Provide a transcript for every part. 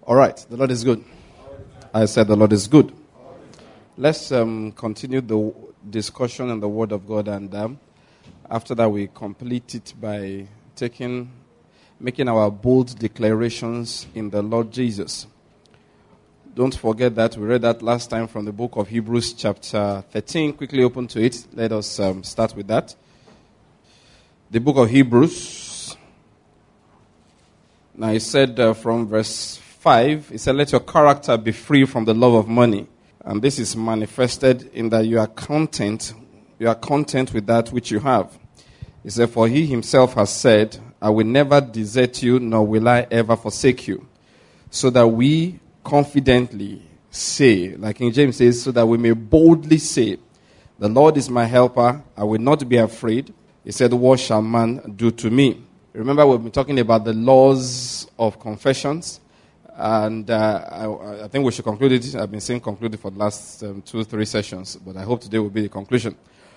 All right, the Lord is good. I said the Lord is good. Let's continue the discussion on the Word of God, and after that we complete it by making our bold declarations in the Lord Jesus. Don't forget that we read that last time from the book of Hebrews chapter 13. Quickly open to it. Let us start with that. The book of Hebrews. Now it said from verse 5, it said, "Let your character be free from the love of money." And this is manifested in that you are content with that which you have. He said, "For he himself has said, I will never desert you, nor will I ever forsake you." So that we confidently say, like King James says, so that we may boldly say, "The Lord is my helper, I will not be afraid." He said, "What shall man do to me?" Remember, we've been talking about the laws of confessions. And I think we should conclude it. I've been saying conclude it for the last 2-3 sessions, but I hope today will be the conclusion.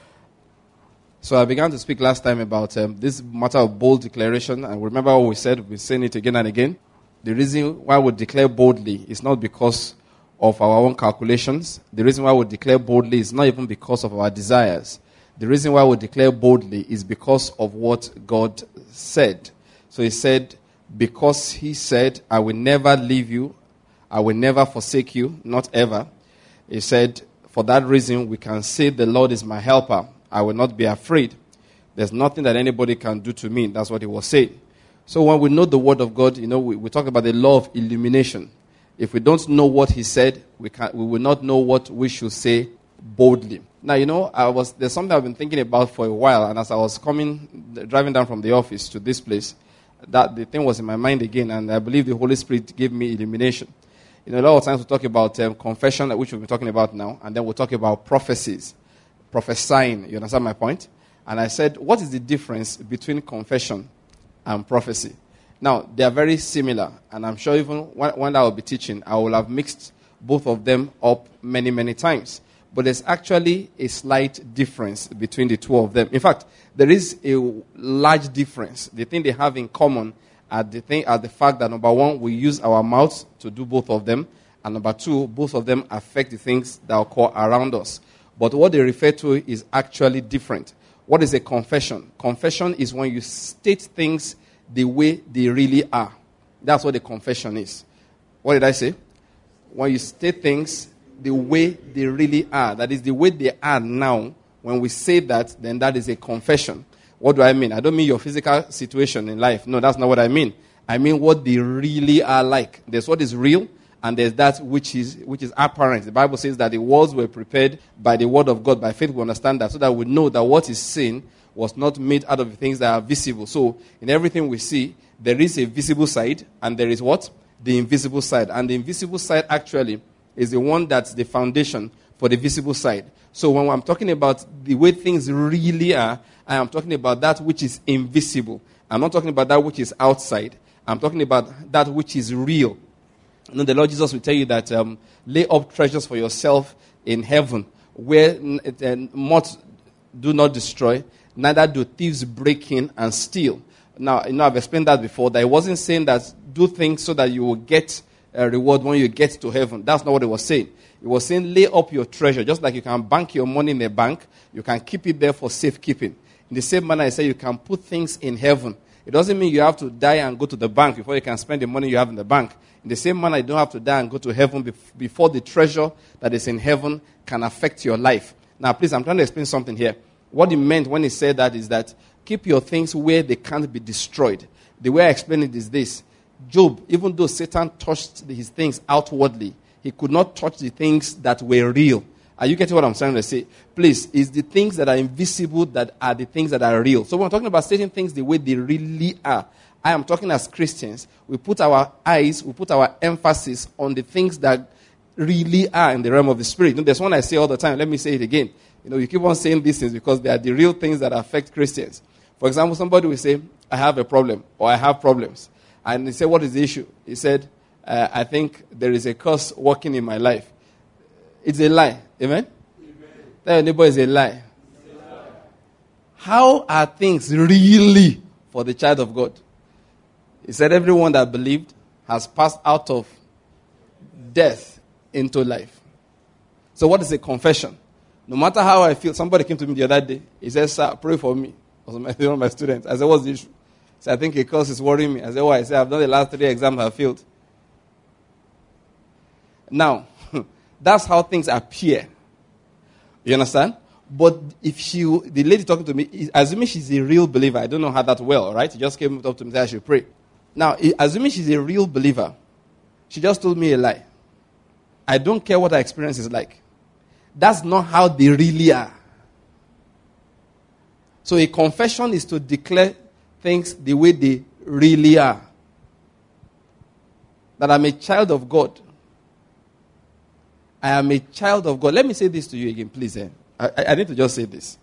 So I began to speak last time about this matter of bold declaration. And remember what we said, we've been saying it again and again. The reason why we declare boldly is not because of our own calculations. The reason why we declare boldly is not even because of our desires. The reason why we declare boldly is because of what God said. So he said, because he said, "I will never leave you, I will never forsake you," not ever. He said, for that reason, we can say, "The Lord is my helper, I will not be afraid. There's nothing that anybody can do to me." That's what he was saying. So when we know the word of God, we talk about the law of illumination. If we don't know what he said, we will not know what we should say boldly. Now, there's something I've been thinking about for a while, and as I was driving down from the office to this place, that the thing was in my mind again, and I believe the Holy Spirit gave me illumination. A lot of times we talk about confession, which we've been talking about now, and then we'll talk about prophecies, prophesying. You understand my point? And I said, what is the difference between confession and prophecy? Now, they are very similar, and I'm sure even when I will be teaching, I will have mixed both of them up many, many times. But there's actually a slight difference between the two of them. In fact, there is a large difference. The thing they have in common are the fact that, number one, we use our mouths to do both of them. And number two, both of them affect the things that occur around us. But what they refer to is actually different. What is a confession? Confession is when you state things the way they really are. That's what a confession is. What did I say? When you state things the way they really are. That is the way they are now. When we say that, then that is a confession. What do I mean? I don't mean your physical situation in life. No, that's not what I mean. I mean what they really are like. There's what is real, and there's that which is apparent. The Bible says that the worlds were prepared by the word of God. By faith we understand that, so that we know that what is seen was not made out of the things that are visible. So in everything we see, there is a visible side, and there is what? The invisible side. And the invisible side actually is the one that's the foundation for the visible side. So when I'm talking about the way things really are, I am talking about that which is invisible. I'm not talking about that which is outside. I'm talking about that which is real. The Lord Jesus will tell you that lay up treasures for yourself in heaven, where moths do not destroy, neither do thieves break in and steal. Now, I've explained that before, that it wasn't saying that do things so that you will get a reward when you get to heaven. That's not what it was saying. It was saying lay up your treasure. Just like you can bank your money in a bank, you can keep it there for safekeeping. In the same manner, I say you can put things in heaven. It doesn't mean you have to die and go to the bank before you can spend the money you have in the bank. In the same manner, you don't have to die and go to heaven before the treasure that is in heaven can affect your life. Now, please, I'm trying to explain something here. What he meant when he said that is that keep your things where they can't be destroyed. The way I explain it is this. Job, even though Satan touched his things outwardly, he could not touch the things that were real. Are you getting what I'm trying to say? Please, it's the things that are invisible that are the things that are real. So when we're talking about stating things the way they really are, I am talking as Christians. We put our emphasis on the things that really are in the realm of the spirit. There's one I say all the time. Let me say it again. You keep on saying these things because they are the real things that affect Christians. For example, somebody will say, "I have a problem," or "I have problems." And he said, "What is the issue?" He said, "I think there is a curse working in my life." It's a lie. Amen? Tell your neighbor it's a lie. How are things really for the child of God? He said, everyone that believed has passed out of death into life. So what is a confession? No matter how I feel, somebody came to me the other day. He said, sir, pray for me. I was one of my students. I said, what's the issue? He said, I think a course is worrying me. I said, why? He said, I've done the last 3 exams, I failed. Now, that's how things appear. You understand? But if the lady talking to me, assuming she's a real believer, I don't know her that well, right? She just came up to me and said I should pray. Now, assuming she's a real believer, she just told me a lie. I don't care what her experience is like. That's not how they really are. So a confession is to declare things the way they really are. That I'm a child of God. I am a child of God. Let me say this to you again, please. I need to just say this.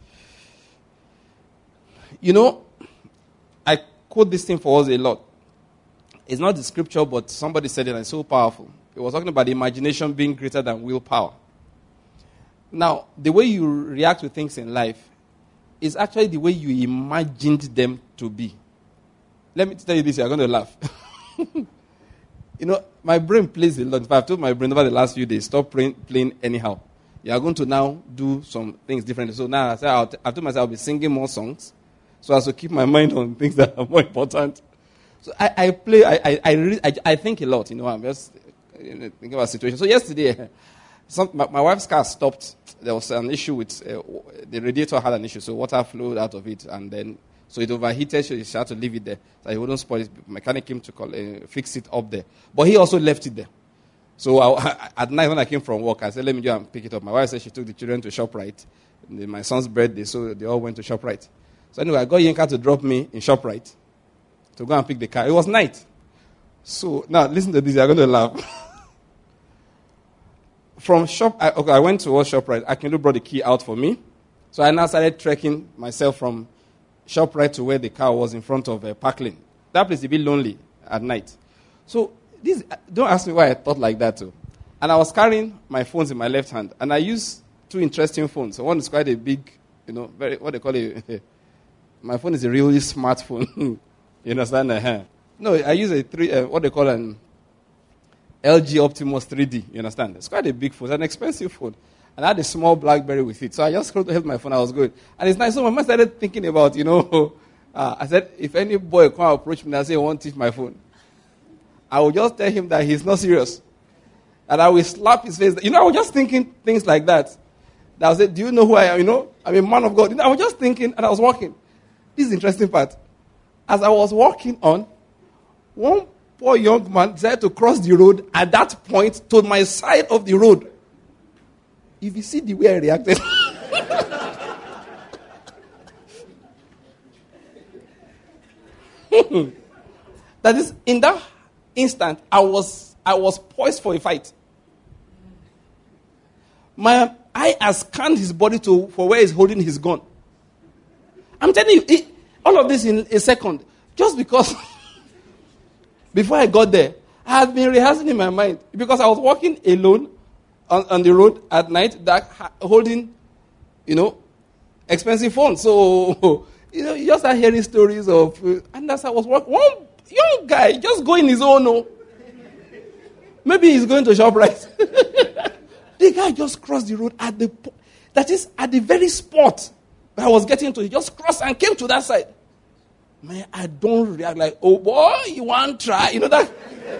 You know, I quote this thing for us a lot. It's not the scripture, but somebody said it and it's so powerful. It was talking about the imagination being greater than willpower. Now, the way you react to things in life is actually the way you imagined them to be. Let me tell you this, you're going to laugh. You know, my brain plays a lot. In fact, I've told my brain over the last few days, stop playing anyhow. You are going to now do some things differently. So now I told myself I'll be singing more songs so as to keep my mind on things that are more important. So I think a lot, you know. I'm just thinking about situations. So yesterday, my wife's car stopped. There was an issue with the radiator had an issue, so water flowed out of it, and then so it overheated. So she had to leave it there, so it wouldn't spoil it. The mechanic came to fix it up there, but he also left it there. So at night when I came from work, I said, "Let me go and pick it up." My wife said she took the children to ShopRite. My son's birthday, so they all went to ShopRite. So anyway, I got Yinka to drop me in ShopRite to go and pick the car. It was night. So now listen to this. You're going to laugh. I went to ShopRite. Akinlu brought the key out for me. So I now started trekking myself from ShopRite to where the car was in front of Parkland. That place is a bit lonely at night. So don't ask me why I thought like that too. And I was carrying my phones in my left hand. And I used 2 interesting phones. So one is quite a big, what they call it. My phone is a really smart phone. You understand? No, I use what they call an LG Optimus 3D. You understand? It's quite a big phone. It's an expensive phone. And I had a small BlackBerry with it. So I just held my phone. I was good. And it's nice. So my mind started thinking about, I said, if any boy come approach me and say, I want to teach my phone, I will just tell him that he's not serious. And I will slap his face. I was just thinking things like that. I said, do you know who I am? I'm a man of God. I was just thinking, and I was walking. This is the interesting part. As I was walking on, one poor young man decided to cross the road at that point to my side of the road. If you see the way I reacted. That is, in that instant, I was poised for a fight. My eye has scanned his body for where he's holding his gun. I'm telling you, all of this in a second. Just because before I got there, I had been rehearsing in my mind. Because I was walking alone on the road at night, holding, expensive phones. So, you just start hearing stories of, and that's how I was walking. One young guy just going his own. Maybe he's going to ShopRite. The guy just crossed the road at the very spot that I was getting to. He just crossed and came to that side. Man, I don't react like, oh boy, you want to try? That.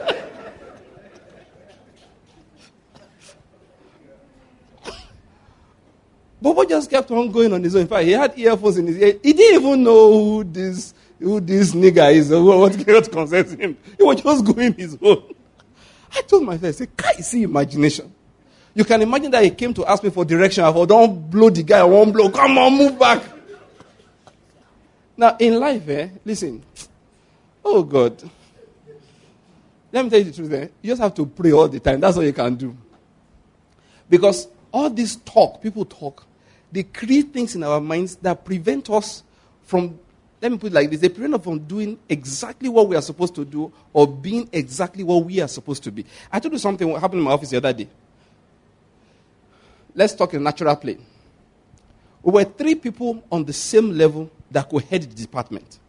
Bobo just kept on going on his own. In fact, he had earphones in his ear. He didn't even know who this nigga is or what concerns him. He was just going his own. I told my friend, I said, can't you see imagination? You can imagine that he came to ask me for direction. I thought, don't blow the guy, I won't blow. Come on, move back. Now, in life, listen. Oh, God. Let me tell you the truth. You just have to pray all the time. That's all you can do. Because all this talk, people talk, they create things in our minds that prevent us from, let me put it like this, they prevent us from doing exactly what we are supposed to do or being exactly what we are supposed to be. I told you something what happened in my office the other day. Let's talk in natural plane. We were 3 people on the same level that could head the department.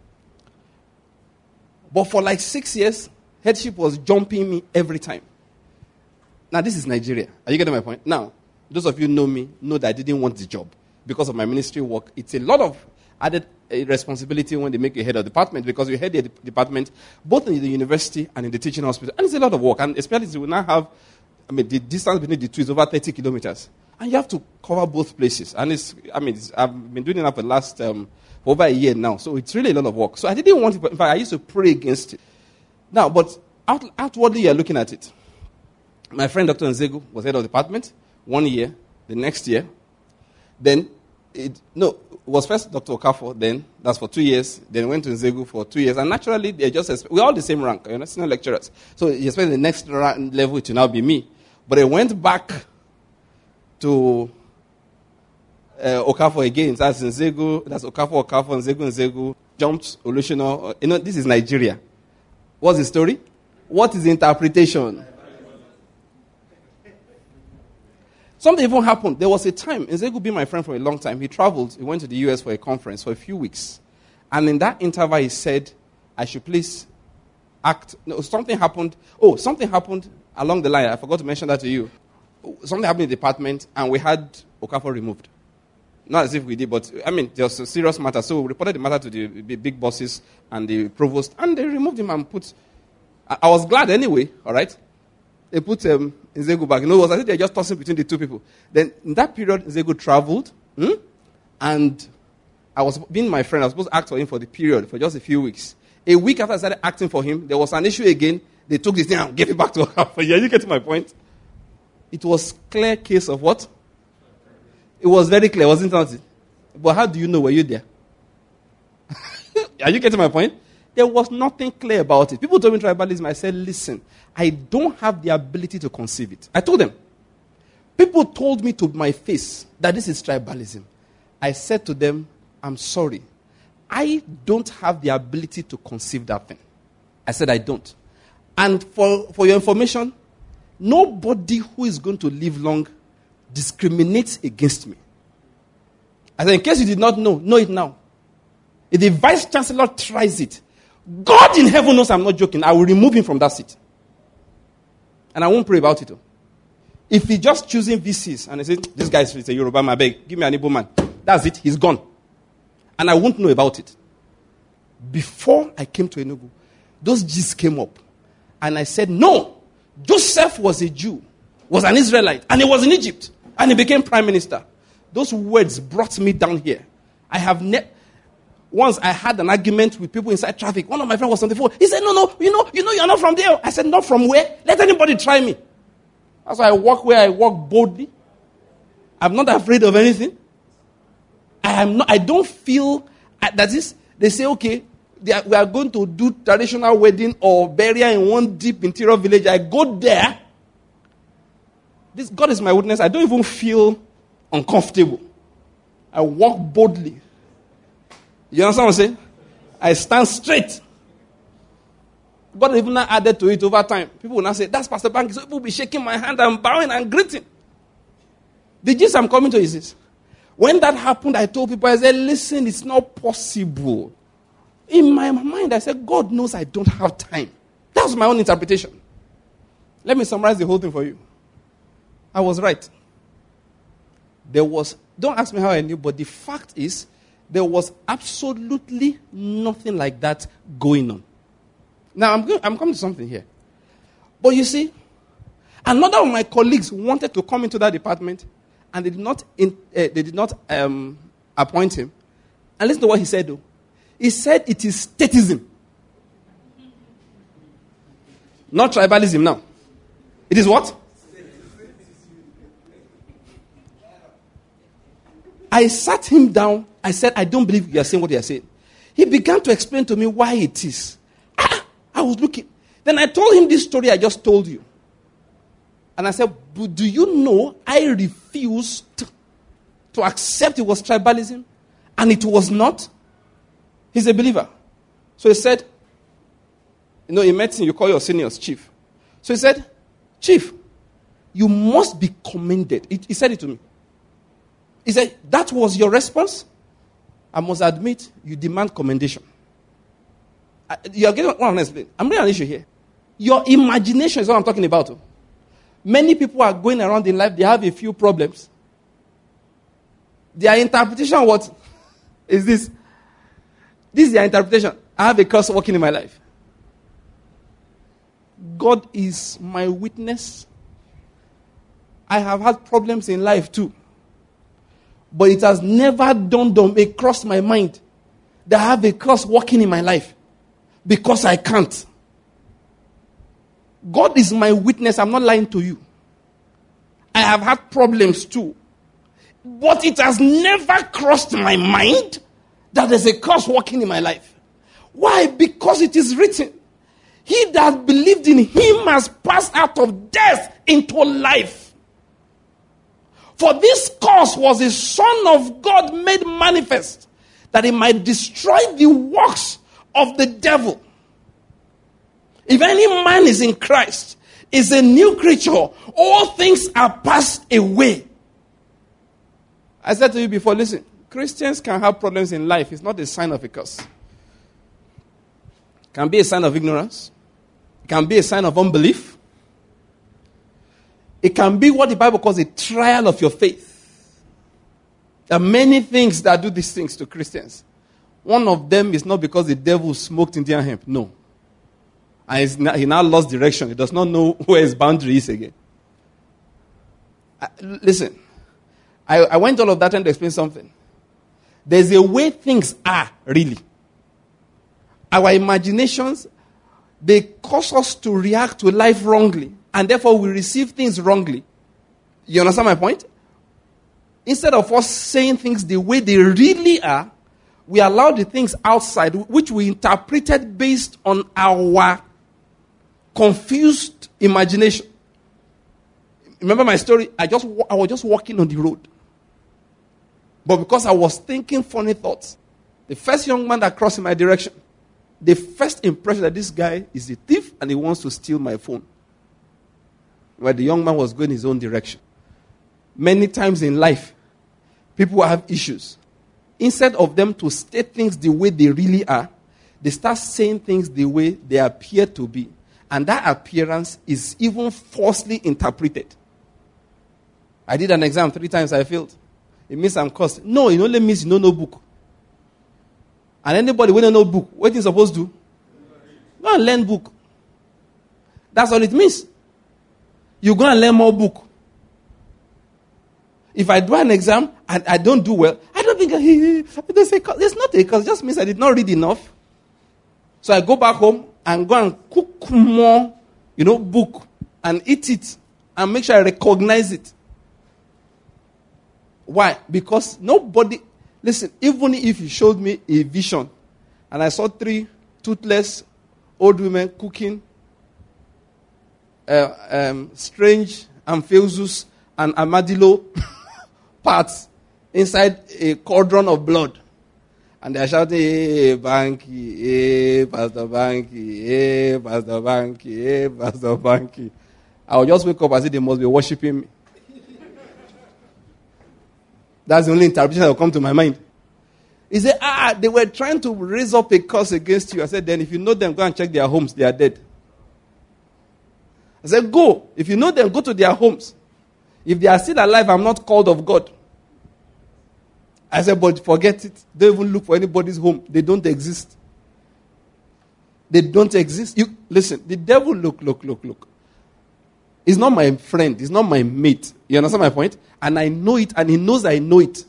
But for like 6 years, headship was jumping me every time. Now, this is Nigeria. Are you getting my point? Now, those of you who know me know that I didn't want the job because of my ministry work. It's a lot of added responsibility when they make you head of department, because you head the department both in the university and in the teaching hospital. And it's a lot of work. And especially we now have, the distance between the two is over 30 kilometers. And you have to cover both places. And I've been doing it now for the last, for over a year now. So it's really a lot of work. So I didn't want it. In fact, I used to pray against it. Now, but outwardly, you're looking at it. My friend Dr. Nzegu was head of department 1 year, the next year. Then, it was first Dr. Okafor, then that's for 2 years. Then went to Nzegu for 2 years. And naturally, we're all the same rank, senior lecturers. So you expect the next level to now be me. But I went back to Okafor again. That's Nzegu, that's Okafor, Nzegu, jumped Olushino. This is Nigeria. What's the story? What is the interpretation? Something even happened. There was a time, Nzegu being my friend for a long time, he traveled, he went to the US for a conference for a few weeks. And in that interval, he said, I should please act. No, something happened along the line. I forgot to mention that to you. Something happened in the department, and we had Okafor removed. Not as if we did, but, there was a serious matter. So we reported the matter to the big bosses and the provost, and they removed him and put... I was glad anyway, all right? They put Nzegu back. I think they're just tossing between the two people. Then, in that period, Nzegu traveled, and I was being my friend. I was supposed to act for him for the period, for just a few weeks. A week after I started acting for him, there was an issue again. They took this thing and gave it back to Okafor. Yeah, you get my point? It was clear case of what? It was very clear, wasn't it? But how do you know? Were you there? Are you getting my point? There was nothing clear about it. People told me tribalism. I said, listen, I don't have the ability to conceive it. I told them. People told me to my face that this is tribalism. I said to them, I'm sorry. I don't have the ability to conceive that thing. I said I don't. And for your information, nobody who is going to live long discriminates against me. I said, in case you did not know it now. If the vice chancellor tries it, God in heaven knows I'm not joking. I will remove him from that seat. And I won't pray about it. If he's just choosing VCs and he says, this guy is a Yoruba man, beg, give me an Igbo man. That's it. He's gone. And I won't know about it. Before I came to Enugu, those G's came up. And I said, no. Joseph was a Jew, was an Israelite, and he was in Egypt. And he became prime minister. Those words brought me down here. Once I had an argument with people inside traffic. One of my friends was on the phone. He said, no, you're not from there. I said, not from where? Let anybody try me. That's why I walk where I walk boldly. I'm not afraid of anything. I don't feel, that is, they say, okay, we are going to do traditional wedding or burial in one deep interior village. I go there. God is my witness. I don't even feel uncomfortable. I walk boldly. You understand what I'm saying? I stand straight. God even added to it over time. People will now say, that's Pastor Banky. So people will be shaking my hand and bowing and greeting. The gist I'm coming to is this. When that happened, I told people, I said, listen, it's not possible. In my mind, I said, God knows I don't have time. That was my own interpretation. Let me summarize the whole thing for you. I was right. Don't ask me how I knew, but the fact is, there was absolutely nothing like that going on. Now, I'm coming to something here. But you see, another of my colleagues wanted to come into that department, and they did not appoint him. And listen to what he said, though. He said it is statism. Not tribalism now. It is what? I sat him down. I said, I don't believe you are saying what you are saying. He began to explain to me why it is. I was looking. Then I told him this story I just told you. And I said, but do you know I refused to accept it was tribalism? And it was not. He's a believer. So he said, in medicine you call your seniors chief. So he said, Chief, you must be commended. He said it to me. He said, that was your response? I must admit, you demand commendation. You are getting what I'm explaining. I'm bringing an issue here. Your imagination is what I'm talking about. Many people are going around in life, they have a few problems. Their interpretation, what is this? This is their interpretation. I have a curse working in my life. God is my witness. I have had problems in life too. But it has never dawned on me, crossed my mind, that I have a curse working in my life. Because I can't. God is my witness. I'm not lying to you. I have had problems too. But it has never crossed my mind that there's a curse working in my life. Why? Because it is written, he that believed in him has passed out of death into life. For this cause was the Son of God made manifest, that he might destroy the works of the devil. If any man is in Christ, is a new creature, all things are passed away. I said to you before, listen, Christians can have problems in life. It's not a sign of a curse. It can be a sign of ignorance. It can be a sign of unbelief. It can be what the Bible calls a trial of your faith. There are many things that do these things to Christians. One of them is not because the devil smoked Indian hemp. No. And he now lost direction. He does not know where his boundary is again. Listen. I went all of that trying to explain something. There's a way things are, really. Our imaginations, they cause us to react to life wrongly. And therefore, we receive things wrongly. You understand my point? Instead of us saying things the way they really are, we allow the things outside, which we interpreted based on our confused imagination. Remember my story? I was just walking on the road. But because I was thinking funny thoughts, the first young man that crossed in my direction, the first impression that this guy is a thief and he wants to steal my phone. Where the young man was going his own direction. Many times in life, people have issues. Instead of them to state things the way they really are, they start saying things the way they appear to be. And that appearance is even falsely interpreted. I did an exam 3 times, I failed. It means I'm cursed. No, it only means you don't know book. And anybody who don't know book, what are you supposed to do? Go and learn book. That's all it means. You go and learn more book. If I do an exam and I don't do well, I don't think it's not a curse. It just means I did not read enough. So I go back home and go and cook more, book and eat it and make sure I recognize it. Why? Because nobody, listen, even if you showed me a vision and I saw 3 toothless old women cooking strange amphibious and armadillo parts inside a cauldron of blood. And they are shouting, hey, Banky, hey, Pastor Banky, hey, Pastor Banky, hey, Pastor Banky. I will just wake up and say they must be worshiping me. That's the only interpretation that will come to my mind. He said, they were trying to raise up a curse against you. I said, then if you know them, go and check their homes. They are dead. I said, go. If you know them, go to their homes. If they are still alive, I'm not called of God. I said, but forget it. Don't even look for anybody's home. They don't exist. They don't exist. Listen, the devil, look. He's not my friend. He's not my mate. You understand my point? And I know it, and he knows I know it.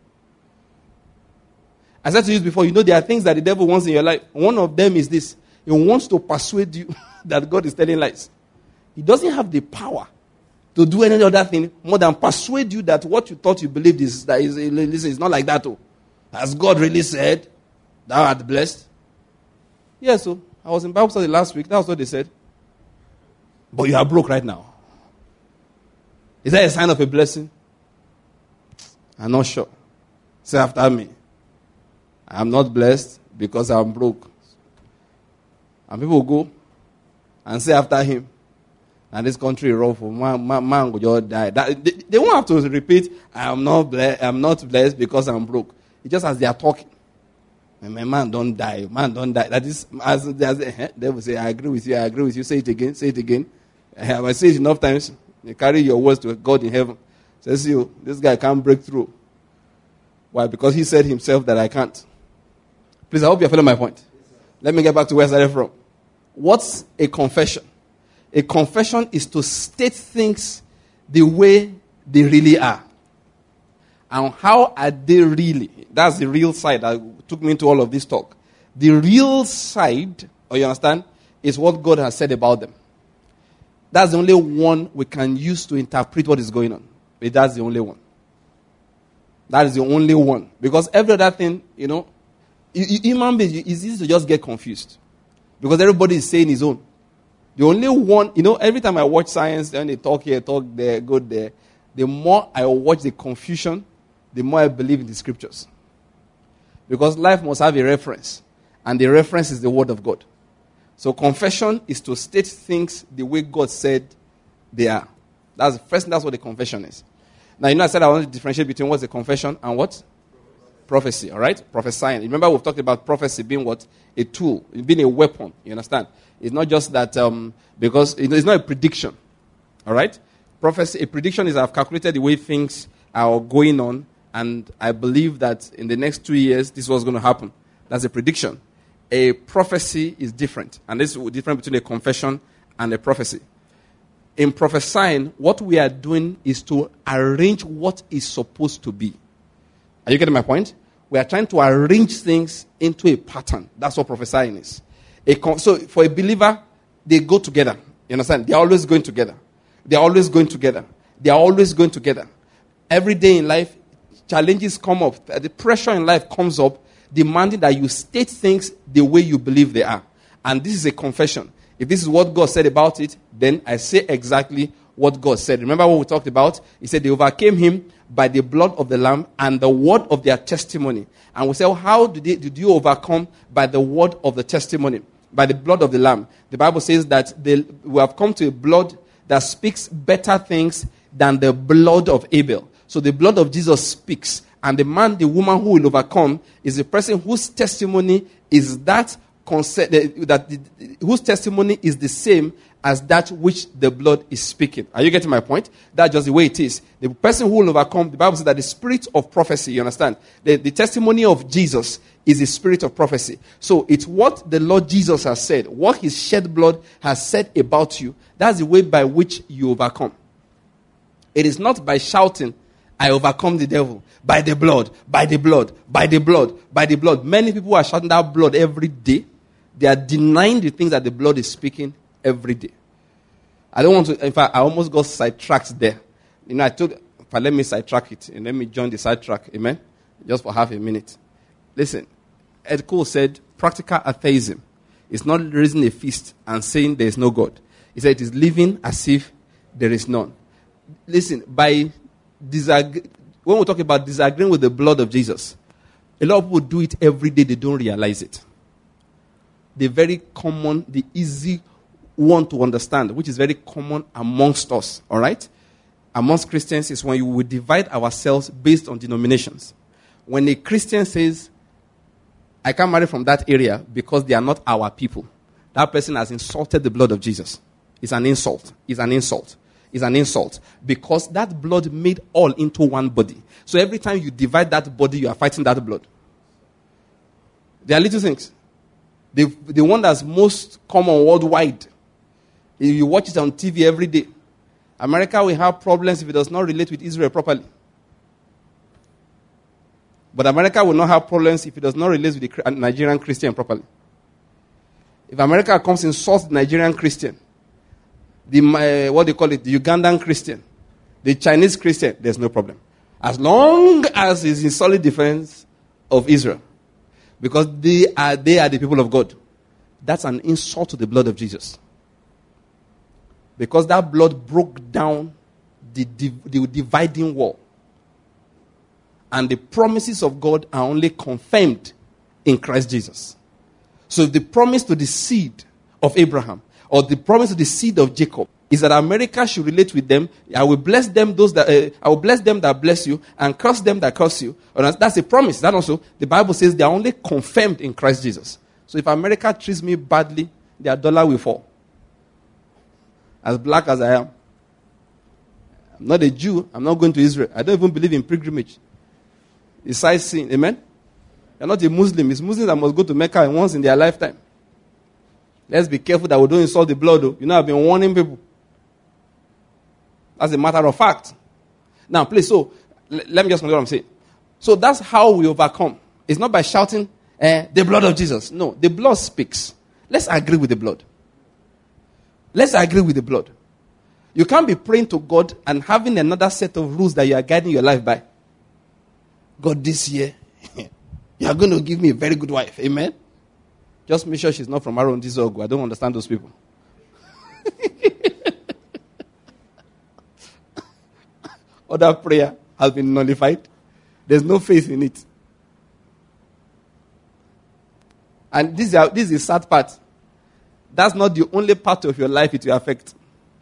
I said to you before, there are things that the devil wants in your life. One of them is this. He wants to persuade you that God is telling lies. He doesn't have the power to do any other thing more than persuade you that what you thought you believed is not like that. Has God really said, thou art blessed? Yes, so I was in Bible study last week. That was what they said. But you are broke right now. Is that a sign of a blessing? I'm not sure. Say after me. I'm not blessed because I'm broke. And people will go and say after him, and this country rough, man will just die. They won't have to repeat, I'm not blessed because I'm broke. It's just as they are talking. My man don't die. That is, they will say, I agree with you. Say it again. I say it enough times. You carry your words to God in heaven. Says you, this guy can't break through. Why? Because he said himself that I can't. Please, I hope you're following my point. Let me get back to where I started from. What's a confession? A confession is to state things the way they really are. And how are they really? That's the real side that took me into all of this talk. The real side, you understand, is what God has said about them. That's the only one we can use to interpret what is going on. But that's the only one. That is the only one. Because every other thing, human beings, it's easy to just get confused. Because everybody is saying his own. The only one, every time I watch science, then they talk here, talk there, go there. The more I watch the confusion, the more I believe in the scriptures. Because life must have a reference. And the reference is the word of God. So confession is to state things the way God said they are. That's the first thing, that's what the confession is. Now, I said I want to differentiate between what's a confession and what? Prophecy, all right? Prophesying. Remember we've talked about prophecy being what? A tool, being a weapon, you understand? It's not just that, because it's not a prediction, all right? Prophecy, a prediction is I've calculated the way things are going on, and I believe that in the next 2 years, this was going to happen. That's a prediction. A prophecy is different, and this is the difference between a confession and a prophecy. In prophesying, what we are doing is to arrange what is supposed to be. Are you getting my point? We are trying to arrange things into a pattern. That's what prophesying is. So for a believer, they go together. You understand? They are always going together. They are always going together. They are always going together. Every day in life, challenges come up. The pressure in life comes up, demanding that you state things the way you believe they are. And this is a confession. If this is what God said about it, then I say exactly what God said. Remember what we talked about? He said they overcame him by the blood of the Lamb and the word of their testimony. And we say, well, how did you overcome? By the word of the testimony, by the blood of the Lamb. The Bible says that we have come to a blood that speaks better things than the blood of Abel. So the blood of Jesus speaks. And the woman who will overcome is the person whose testimony is whose testimony is the same as that which the blood is speaking. Are you getting my point? That's just the way it is. The person who will overcome, the Bible says that the spirit of prophecy, you understand? The testimony of Jesus is the spirit of prophecy. So it's what the Lord Jesus has said, what his shed blood has said about you. That's the way by which you overcome. It is not by shouting, I overcome the devil by the blood, by the blood, by the blood, by the blood. Many people are shouting that blood every day. They are denying the things that the blood is speaking every day. I don't want to, in fact, I almost got sidetracked there. I told, let me sidetrack it and let me join the sidetrack. Amen? Just for half a minute. Listen, Ed Cole said, practical atheism is not raising a fist and saying there is no God. He said it is living as if there is none. Listen, when we talk about disagreeing with the blood of Jesus, a lot of people do it every day, they don't realize it. The very common, the easy one to understand, which is very common amongst us, all right? Amongst Christians is when you will divide ourselves based on denominations. When a Christian says, I can't marry from that area because they are not our people, that person has insulted the blood of Jesus. It's an insult. It's an insult. It's an insult. Because that blood made all into one body. So every time you divide that body, you are fighting that blood. There are little things. The one that's most common worldwide, if you watch it on TV every day, America will have problems if it does not relate with Israel properly. But America will not have problems if it does not relate with the Nigerian Christian properly. If America comes and insults the Nigerian Christian, the Ugandan Christian, the Chinese Christian, there's no problem. As long as it's in solid defense of Israel. Because they are the people of God. That's an insult to the blood of Jesus. Because that blood broke down the dividing wall. And the promises of God are only confirmed in Christ Jesus. So the promise to the seed of Abraham, or the promise to the seed of Jacob, is that America should relate with them. I will bless them I will bless them that bless you, and curse them that curse you. That's a promise. That also, the Bible says they are only confirmed in Christ Jesus. So if America treats me badly, their dollar will fall. As black as I am. I'm not a Jew. I'm not going to Israel. I don't even believe in pilgrimage. It's sightseeing. Amen? You're not a Muslim. It's Muslims that must go to Mecca once in their lifetime. Let's be careful that we don't insult the blood, though. You know, I've been warning people. That's a matter of fact. Now, please, so, let me just know what I'm saying. So that's how we overcome. It's not by shouting, the blood of Jesus. No, the blood speaks. Let's agree with the blood. Let's agree with the blood. You can't be praying to God and having another set of rules that you are guiding your life by. God, this year, you are going to give me a very good wife. Amen? Just make sure she's not from Aaron Dizogu. I don't understand those people. Other prayer has been nullified. There's no faith in it. And this is the sad part. That's not the only part of your life it will affect.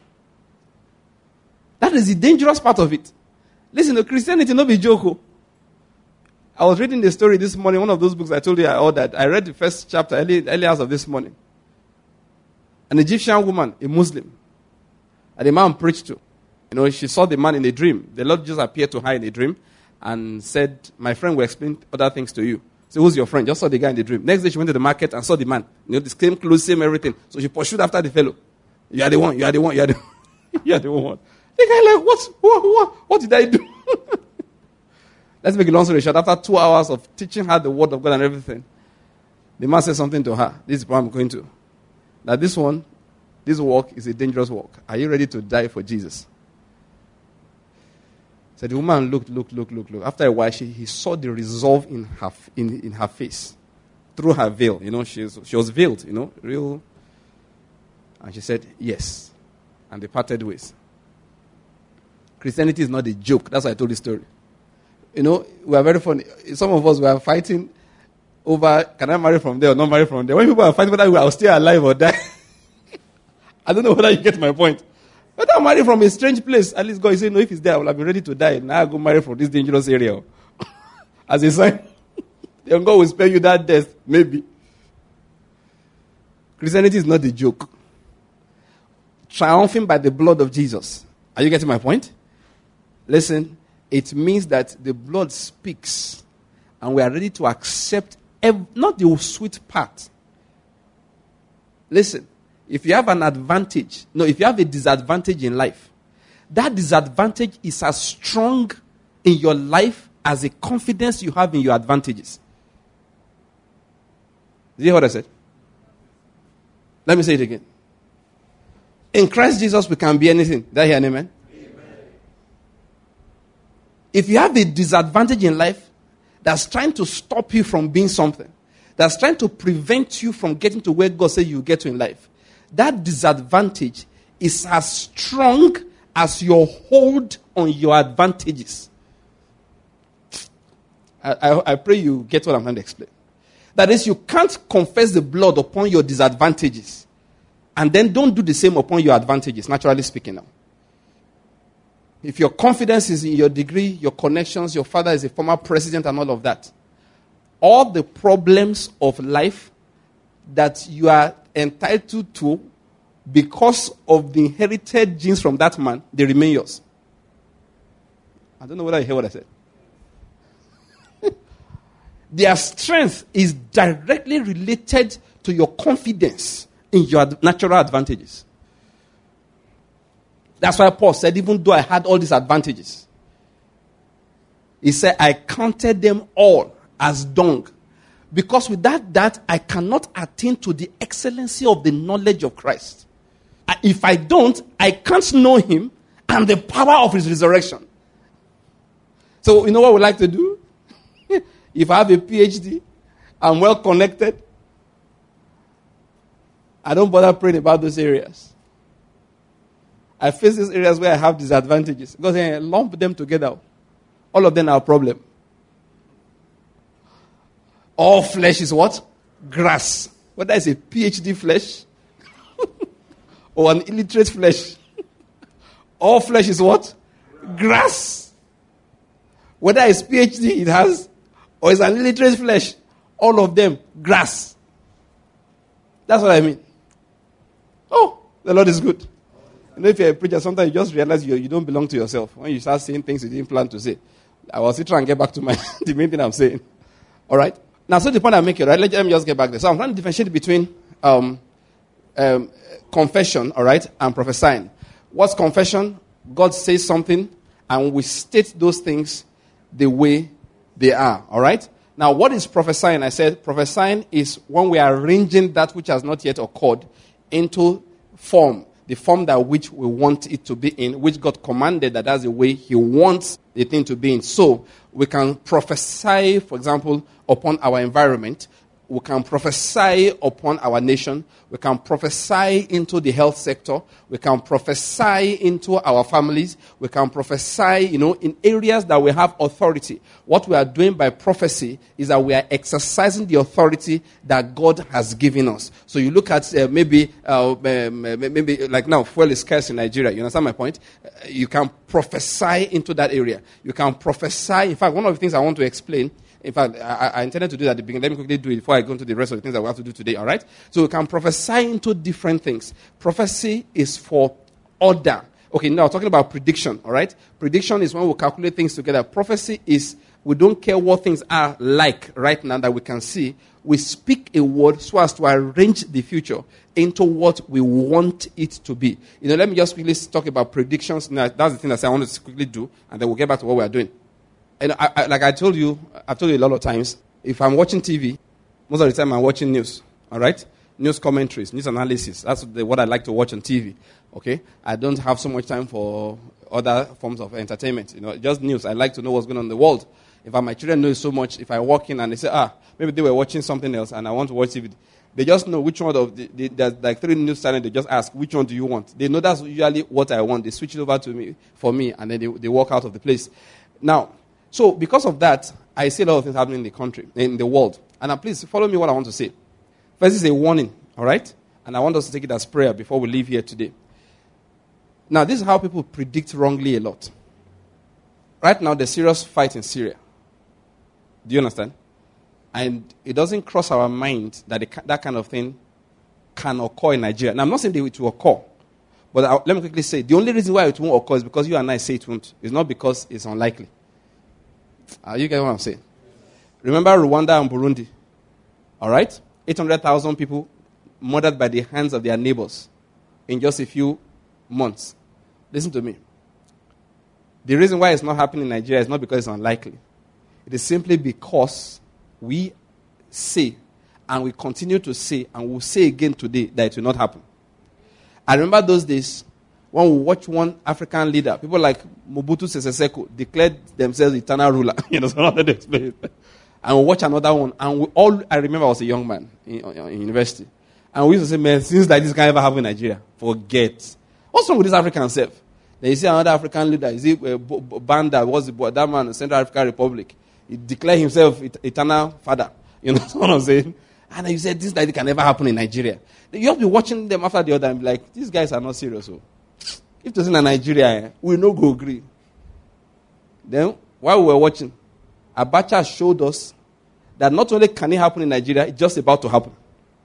That is the dangerous part of it. Listen, Christianity no be joke. I was reading the story this morning, one of those books I told you I ordered. I read the first chapter early hours of this morning. An Egyptian woman, a Muslim, and the man preached to. You know, she saw the man in a dream. The Lord just appeared to her in a dream and said, my friend will explain other things to you. So who's your friend? Just saw the guy in the dream. Next day she went to the market and saw the man. You know, the same clothes, same everything. So she pursued after the fellow. You are the one, you are the one, you are the one. You are the one. The guy like, what did I do? Let's make a long story short. After 2 hours of teaching her the word of God and everything, the man said something to her. This is what I'm going to. That this walk is a dangerous walk. Are you ready to die for Jesus? So the woman looked. After a while, he saw the resolve in her face. Through her veil. You know, she was veiled, you know, real. And she said, yes. And they parted ways. Christianity is not a joke. That's why I told the story. You know, we are very funny. Some of us were fighting over, can I marry from there or not marry from there? When people are fighting whether I will stay alive or die, I don't know whether you get my point. But I marry from a strange place. At least God is saying, no, if it's there, I will have been ready to die. Now I go marry from this dangerous area. As a sign, then God will spare you that death, maybe. Christianity is not a joke. Triumphing by the blood of Jesus. Are you getting my point? Listen, it means that the blood speaks and we are ready to accept not the sweet part. Listen, if you have an advantage, if you have a disadvantage in life, that disadvantage is as strong in your life as the confidence you have in your advantages. Did you hear what I said? Let me say it again. In Christ Jesus, we can be anything. Did I hear an amen? If you have a disadvantage in life that's trying to stop you from being something, that's trying to prevent you from getting to where God said you get to in life, that disadvantage is as strong as your hold on your advantages. I pray you get what I'm trying to explain. That is, you can't confess the blood upon your disadvantages and then don't do the same upon your advantages, naturally speaking now. If your confidence is in your degree, your connections, your father is a former president and all of that, all the problems of life that you are entitled to because of the inherited genes from that man, they remain yours. I don't know whether you hear what I said. Their strength is directly related to your confidence in your natural advantages. That's why Paul said, even though I had all these advantages, he said, I counted them all as dung. Because without that, I cannot attain to the excellency of the knowledge of Christ. If I don't, I can't know him and the power of his resurrection. So, you know what we like to do? If I have a PhD, I'm well connected, I don't bother praying about those areas. I face these areas where I have disadvantages. Because I lump them together. All of them are a problem. All flesh is what? Grass. Whether it's a PhD flesh or an illiterate flesh. All flesh is what? Grass. Whether it's PhD it has or it's an illiterate flesh. All of them, grass. That's what I mean. Oh, the Lord is good. If you're a preacher, sometimes you just realize you don't belong to yourself when you start saying things you didn't plan to say. I was still trying to get back to the main thing I'm saying. All right? Now, so the point I'm making, right? Let me just get back there. So I'm trying to differentiate between confession, all right, and prophesying. What's confession? God says something, and we state those things the way they are, all right? Now, what is prophesying? I said prophesying is when we are arranging that which has not yet occurred into form, the form that which we want it to be in, which God commanded that that's the way He wants the thing to be in. So, we can prophesy, for example, upon our environment. We can prophesy upon our nation. We can prophesy into the health sector. We can prophesy into our families. We can prophesy, in areas that we have authority. What we are doing by prophecy is that we are exercising the authority that God has given us. So you look at maybe like now, fuel is scarce in Nigeria. You understand my point? You can prophesy into that area. You can prophesy. In fact, one of the things I want to explain, in fact, I intended to do that at the beginning. Let me quickly do it before I go into the rest of the things that we have to do today, all right? So we can prophesy into different things. Prophecy is for order. Okay, now talking about prediction, all right? Prediction is when we calculate things together. Prophecy is we don't care what things are like right now that we can see. We speak a word so as to arrange the future into what we want it to be. Let me just quickly talk about predictions. Now, that's the thing that I wanted to quickly do, and then we'll get back to what we are doing. And like I've told you a lot of times, if I'm watching TV, most of the time I'm watching news, all right? News commentaries, news analysis. That's what I like to watch on TV, okay? I don't have so much time for other forms of entertainment, just news. I like to know what's going on in the world. In fact, my children know so much. If I walk in and they say, maybe they were watching something else and I want to watch TV, they just know which one of there's like 3 news channels. They just ask, which one do you want? They know that's usually what I want. They switch it over to me, for me, and then they walk out of the place. Now, so, because of that, I see a lot of things happening in the country, in the world. And please, follow me what I want to say. First is a warning, all right? And I want us to take it as prayer before we leave here today. Now, this is how people predict wrongly a lot. Right now, there's serious fight in Syria. Do you understand? And it doesn't cross our mind that that kind of thing can occur in Nigeria. Now, I'm not saying that it will occur. But let me quickly say, the only reason why it won't occur is because you and I say it won't. It's not because it's unlikely. You get what I'm saying? Remember Rwanda and Burundi? All right? 800,000 people murdered by the hands of their neighbors in just a few months. Listen to me. The reason why it's not happening in Nigeria is not because it's unlikely. It is simply because we say, and we continue to say, and we'll say again today that it will not happen. I remember those days when we watch one African leader, people like Mobutu Sese Seko declared themselves eternal ruler. So I wanted to explain it. And we watch another one. And I remember I was a young man in university. And we used to say, man, things like this can't ever happen in Nigeria. Forget. What's wrong with this African self? Then you see another African leader, is it Banda, that man in Central African Republic. He declared himself eternal father. That's what I'm saying? And you said, things like this can never happen in Nigeria. You have to be watching them after the other and be like, these guys are not serious. So. If it was in Nigeria, we no go agree. Then, while we were watching, Abacha showed us that not only can it happen in Nigeria, it's just about to happen.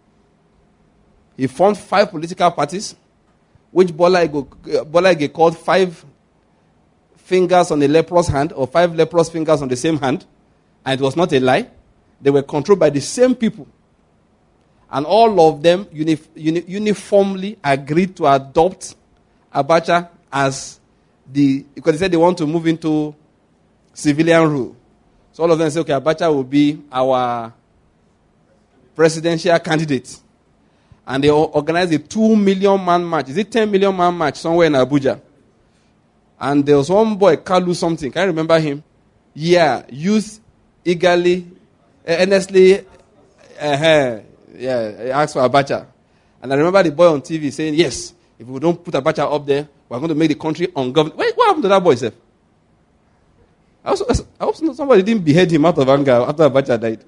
He formed 5 political parties, which Bola Ige called 5 fingers on a leprous hand, or 5 leprous fingers on the same hand. And it was not a lie. They were controlled by the same people. And all of them uniformly agreed to adopt Abacha as because they said they want to move into civilian rule. So all of them say, okay, Abacha will be our presidential candidate. And they organized a 2 million man march. Is it 10 million man march somewhere in Abuja? And there was one boy, Kalu something. Can you remember him? Yeah, youth eagerly, earnestly, asked for Abacha. And I remember the boy on TV saying, yes, if we don't put Abacha up there, we're going to make the country ungovernable. Wait, what happened to that boy, sir? I hope somebody didn't behead him out of anger after Abacha died.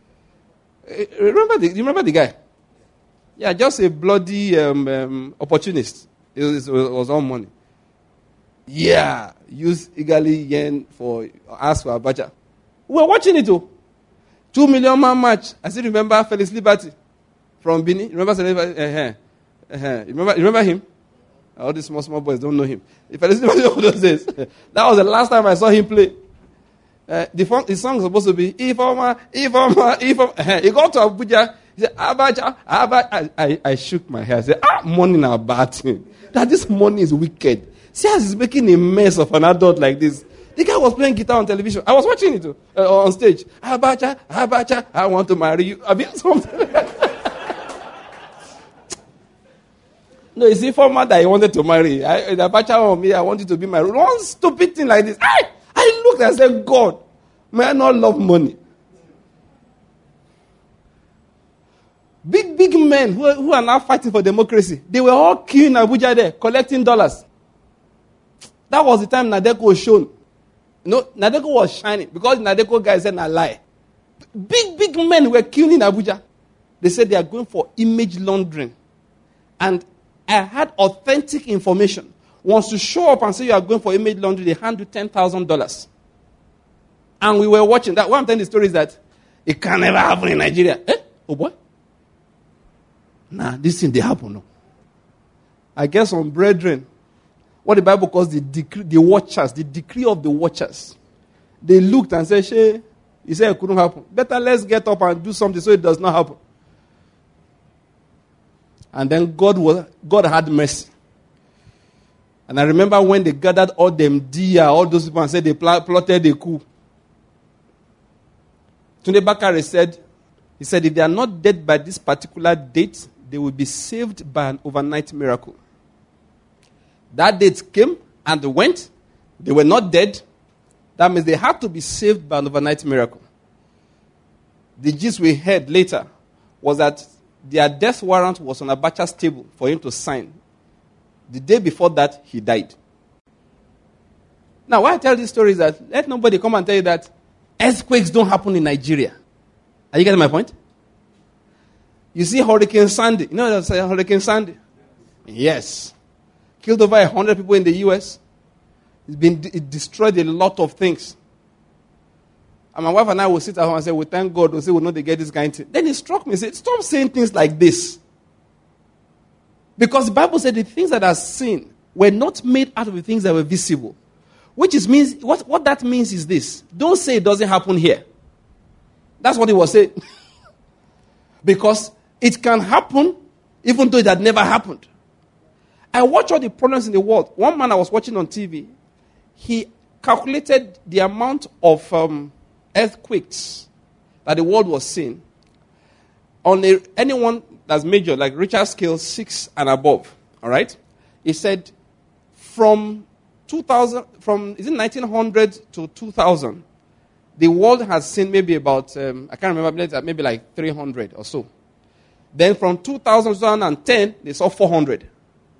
You remember the guy? Yeah, just a bloody opportunist. It was all money. Yeah, youth eagerly ask for Abacha. We were watching it too. 2 million man march. I still remember Felix Liberty from Benin. Remember Felix Liberty? You remember him? All these small boys don't know him. If I listen to those days, that was the last time I saw him play. The song is supposed to be, Ifoma. He got to Abuja. He said, Abacha. I shook my head. I said, money now bad thing. That this money is wicked. See how he's making a mess of an adult like this. The guy was playing guitar on television. I was watching it on stage. Abacha, I want to marry you. I mean, something. No, it's Ifoma that he wanted to marry. Abacha or me, I want you to be my... One stupid thing like this. I looked and said, God, may I not love money? Big men who are now fighting for democracy, they were all queuing Abuja there, collecting dollars. That was the time Nadeko was shown. Nadeko was shining because Nadeko guy said, "I lie." Big men were queuing in Abuja. They said they are going for image laundering. And I had authentic information. Once you show up and say you are going for image laundering, they hand you $10,000. And we were watching that. What I'm telling the story is that it can never happen in Nigeria. Oh boy. Nah, this thing they happen. No. I guess some brethren, what the Bible calls the watchers, the decree of the watchers. They looked and said, he said it couldn't happen. Better let's get up and do something so it does not happen. And then God had mercy. And I remember when they gathered all them all those people and said they plotted a coup. Tunde Bakare said, if they are not dead by this particular date, they will be saved by an overnight miracle. That date came and they went. They were not dead. That means they had to be saved by an overnight miracle. The gist we heard later was that their death warrant was on Abacha's table for him to sign. The day before that, he died. Now, why I tell this story is that let nobody come and tell you that earthquakes don't happen in Nigeria. Are you getting my point? You see Hurricane Sandy. You know what I'm Hurricane Sandy? Yes. Killed over 100 people in the U.S. It destroyed a lot of things. And my wife and I will sit at home and say, we thank God. We'll say, we know they get this kind of thing. Then it struck me. He said, stop saying things like this. Because the Bible said the things that are seen were not made out of the things that were visible. Which means, what that means is this. Don't say it doesn't happen here. That's what he was saying. Because it can happen even though it had never happened. I watch all the problems in the world. One man I was watching on TV, he calculated the amount of earthquakes that the world was seeing on anyone that's major, like Richter scale 6 and above. All right? He said from 1900 to 2000, the world has seen maybe about, I can't remember, maybe like 300 or so. Then from 2000 to 2010, they saw 400.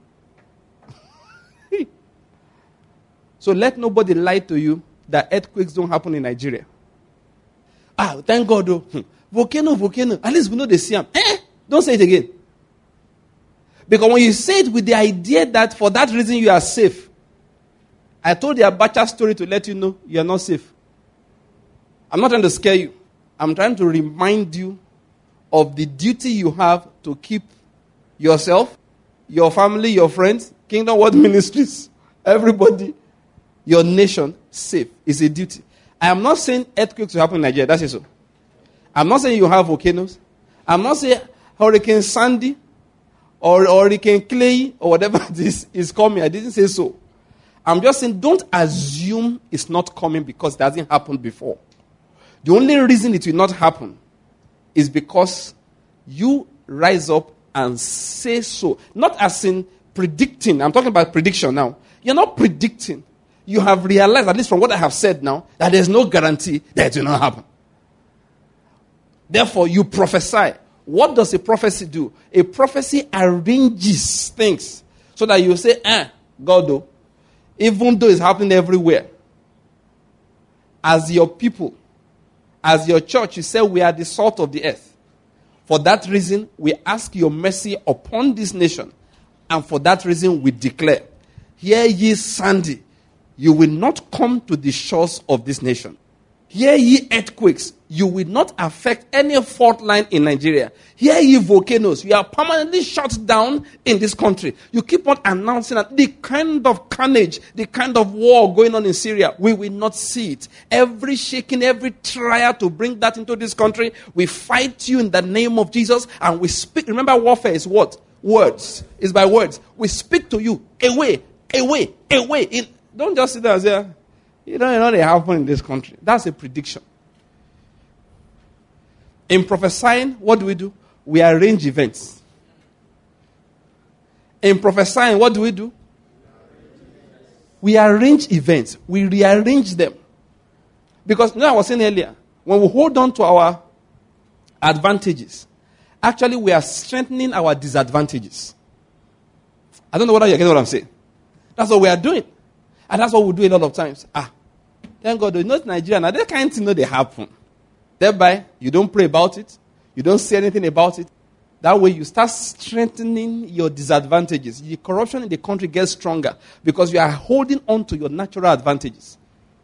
So let nobody lie to you that earthquakes don't happen in Nigeria. Thank God though. Volcano. At least we know they see them. Don't say it again. Because when you say it with the idea that for that reason you are safe, I told the Abacha story to let you know you are not safe. I'm not trying to scare you. I'm trying to remind you of the duty you have to keep yourself, your family, your friends, Kingdom World Ministries, everybody, your nation safe. It's a duty. I am not saying earthquakes will happen in Nigeria. That's it so. I'm not saying you have volcanoes. I'm not saying Hurricane Sandy or Hurricane Clay or whatever this is coming. I didn't say so. I'm just saying don't assume it's not coming because it hasn't happened before. The only reason it will not happen is because you rise up and say so. Not as in predicting. I'm talking about prediction now. You're not predicting. You have realized, at least from what I have said now, that there's no guarantee that it will not happen. Therefore, you prophesy. What does a prophecy do? A prophecy arranges things so that you say, God, though, even though it's happening everywhere, as your people, as your church, you say we are the salt of the earth. For that reason, we ask your mercy upon this nation. And for that reason, we declare, hear ye Sandy, you will not come to the shores of this nation. Hear ye earthquakes, you will not affect any fault line in Nigeria. Hear ye volcanoes, you are permanently shut down in this country. You keep on announcing that the kind of carnage, the kind of war going on in Syria, we will not see it. Every shaking, every trial to bring that into this country, we fight you in the name of Jesus, and we speak. Remember, warfare is what? Words. It's by words. We speak to you away. Don't just sit there and say, you don't know they happen in this country. That's a prediction. In prophesying, what do? We arrange events. In prophesying, what do? We arrange events. We rearrange them. Because, I was saying earlier, when we hold on to our advantages, actually we are strengthening our disadvantages. I don't know whether you're getting what I'm saying. That's what we are doing. And that's what we do a lot of times. Thank God, not Nigeria. Now, that kind of thing, they happen. Thereby, you don't pray about it. You don't say anything about it. That way, you start strengthening your disadvantages. The corruption in the country gets stronger because you are holding on to your natural advantages.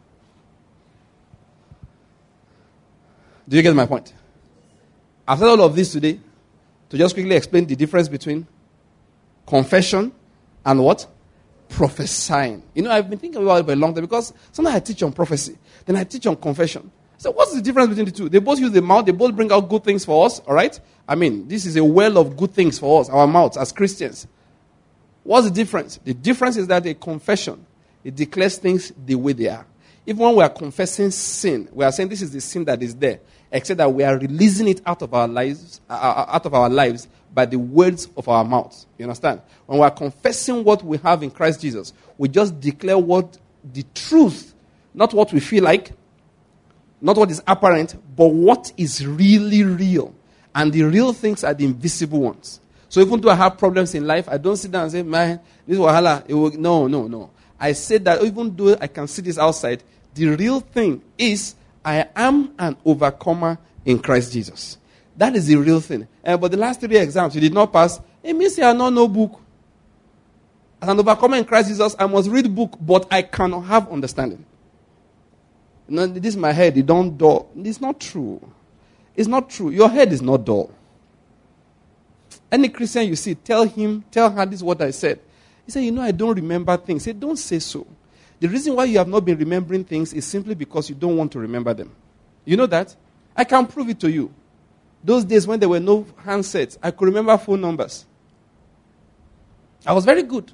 Do you get my point? I've said all of this today to just quickly explain the difference between confession and what? Prophesying. I've been thinking about it for a long time because sometimes I teach on prophecy, then I teach on confession. So what's the difference between the two? They both use the mouth, they both bring out good things for us, all right? This is a well of good things for us, our mouths as Christians. What's the difference? The difference is that a confession, it declares things the way they are. Even when we are confessing sin, we are saying this is the sin that is there, except that we are releasing it out of our lives, by the words of our mouths. You understand? When we are confessing what we have in Christ Jesus, we just declare what the truth, not what we feel like, not what is apparent, but what is really real. And the real things are the invisible ones. So even though I have problems in life, I don't sit down and say, man, this is wahala. No. I say that even though I can see this outside, the real thing is I am an overcomer in Christ Jesus. That is the real thing. But the last 3 exams, you did not pass. It means you are not no book. As an overcomer in Christ Jesus, I must read book, but I cannot have understanding. This is my head. It don't dull. It's not true. It's not true. Your head is not dull. Any Christian you see, tell her this is what I said. He said, I don't remember things. He said, don't say so. The reason why you have not been remembering things is simply because you don't want to remember them. You know that? I can prove it to you. Those days when there were no handsets, I could remember phone numbers. I was very good.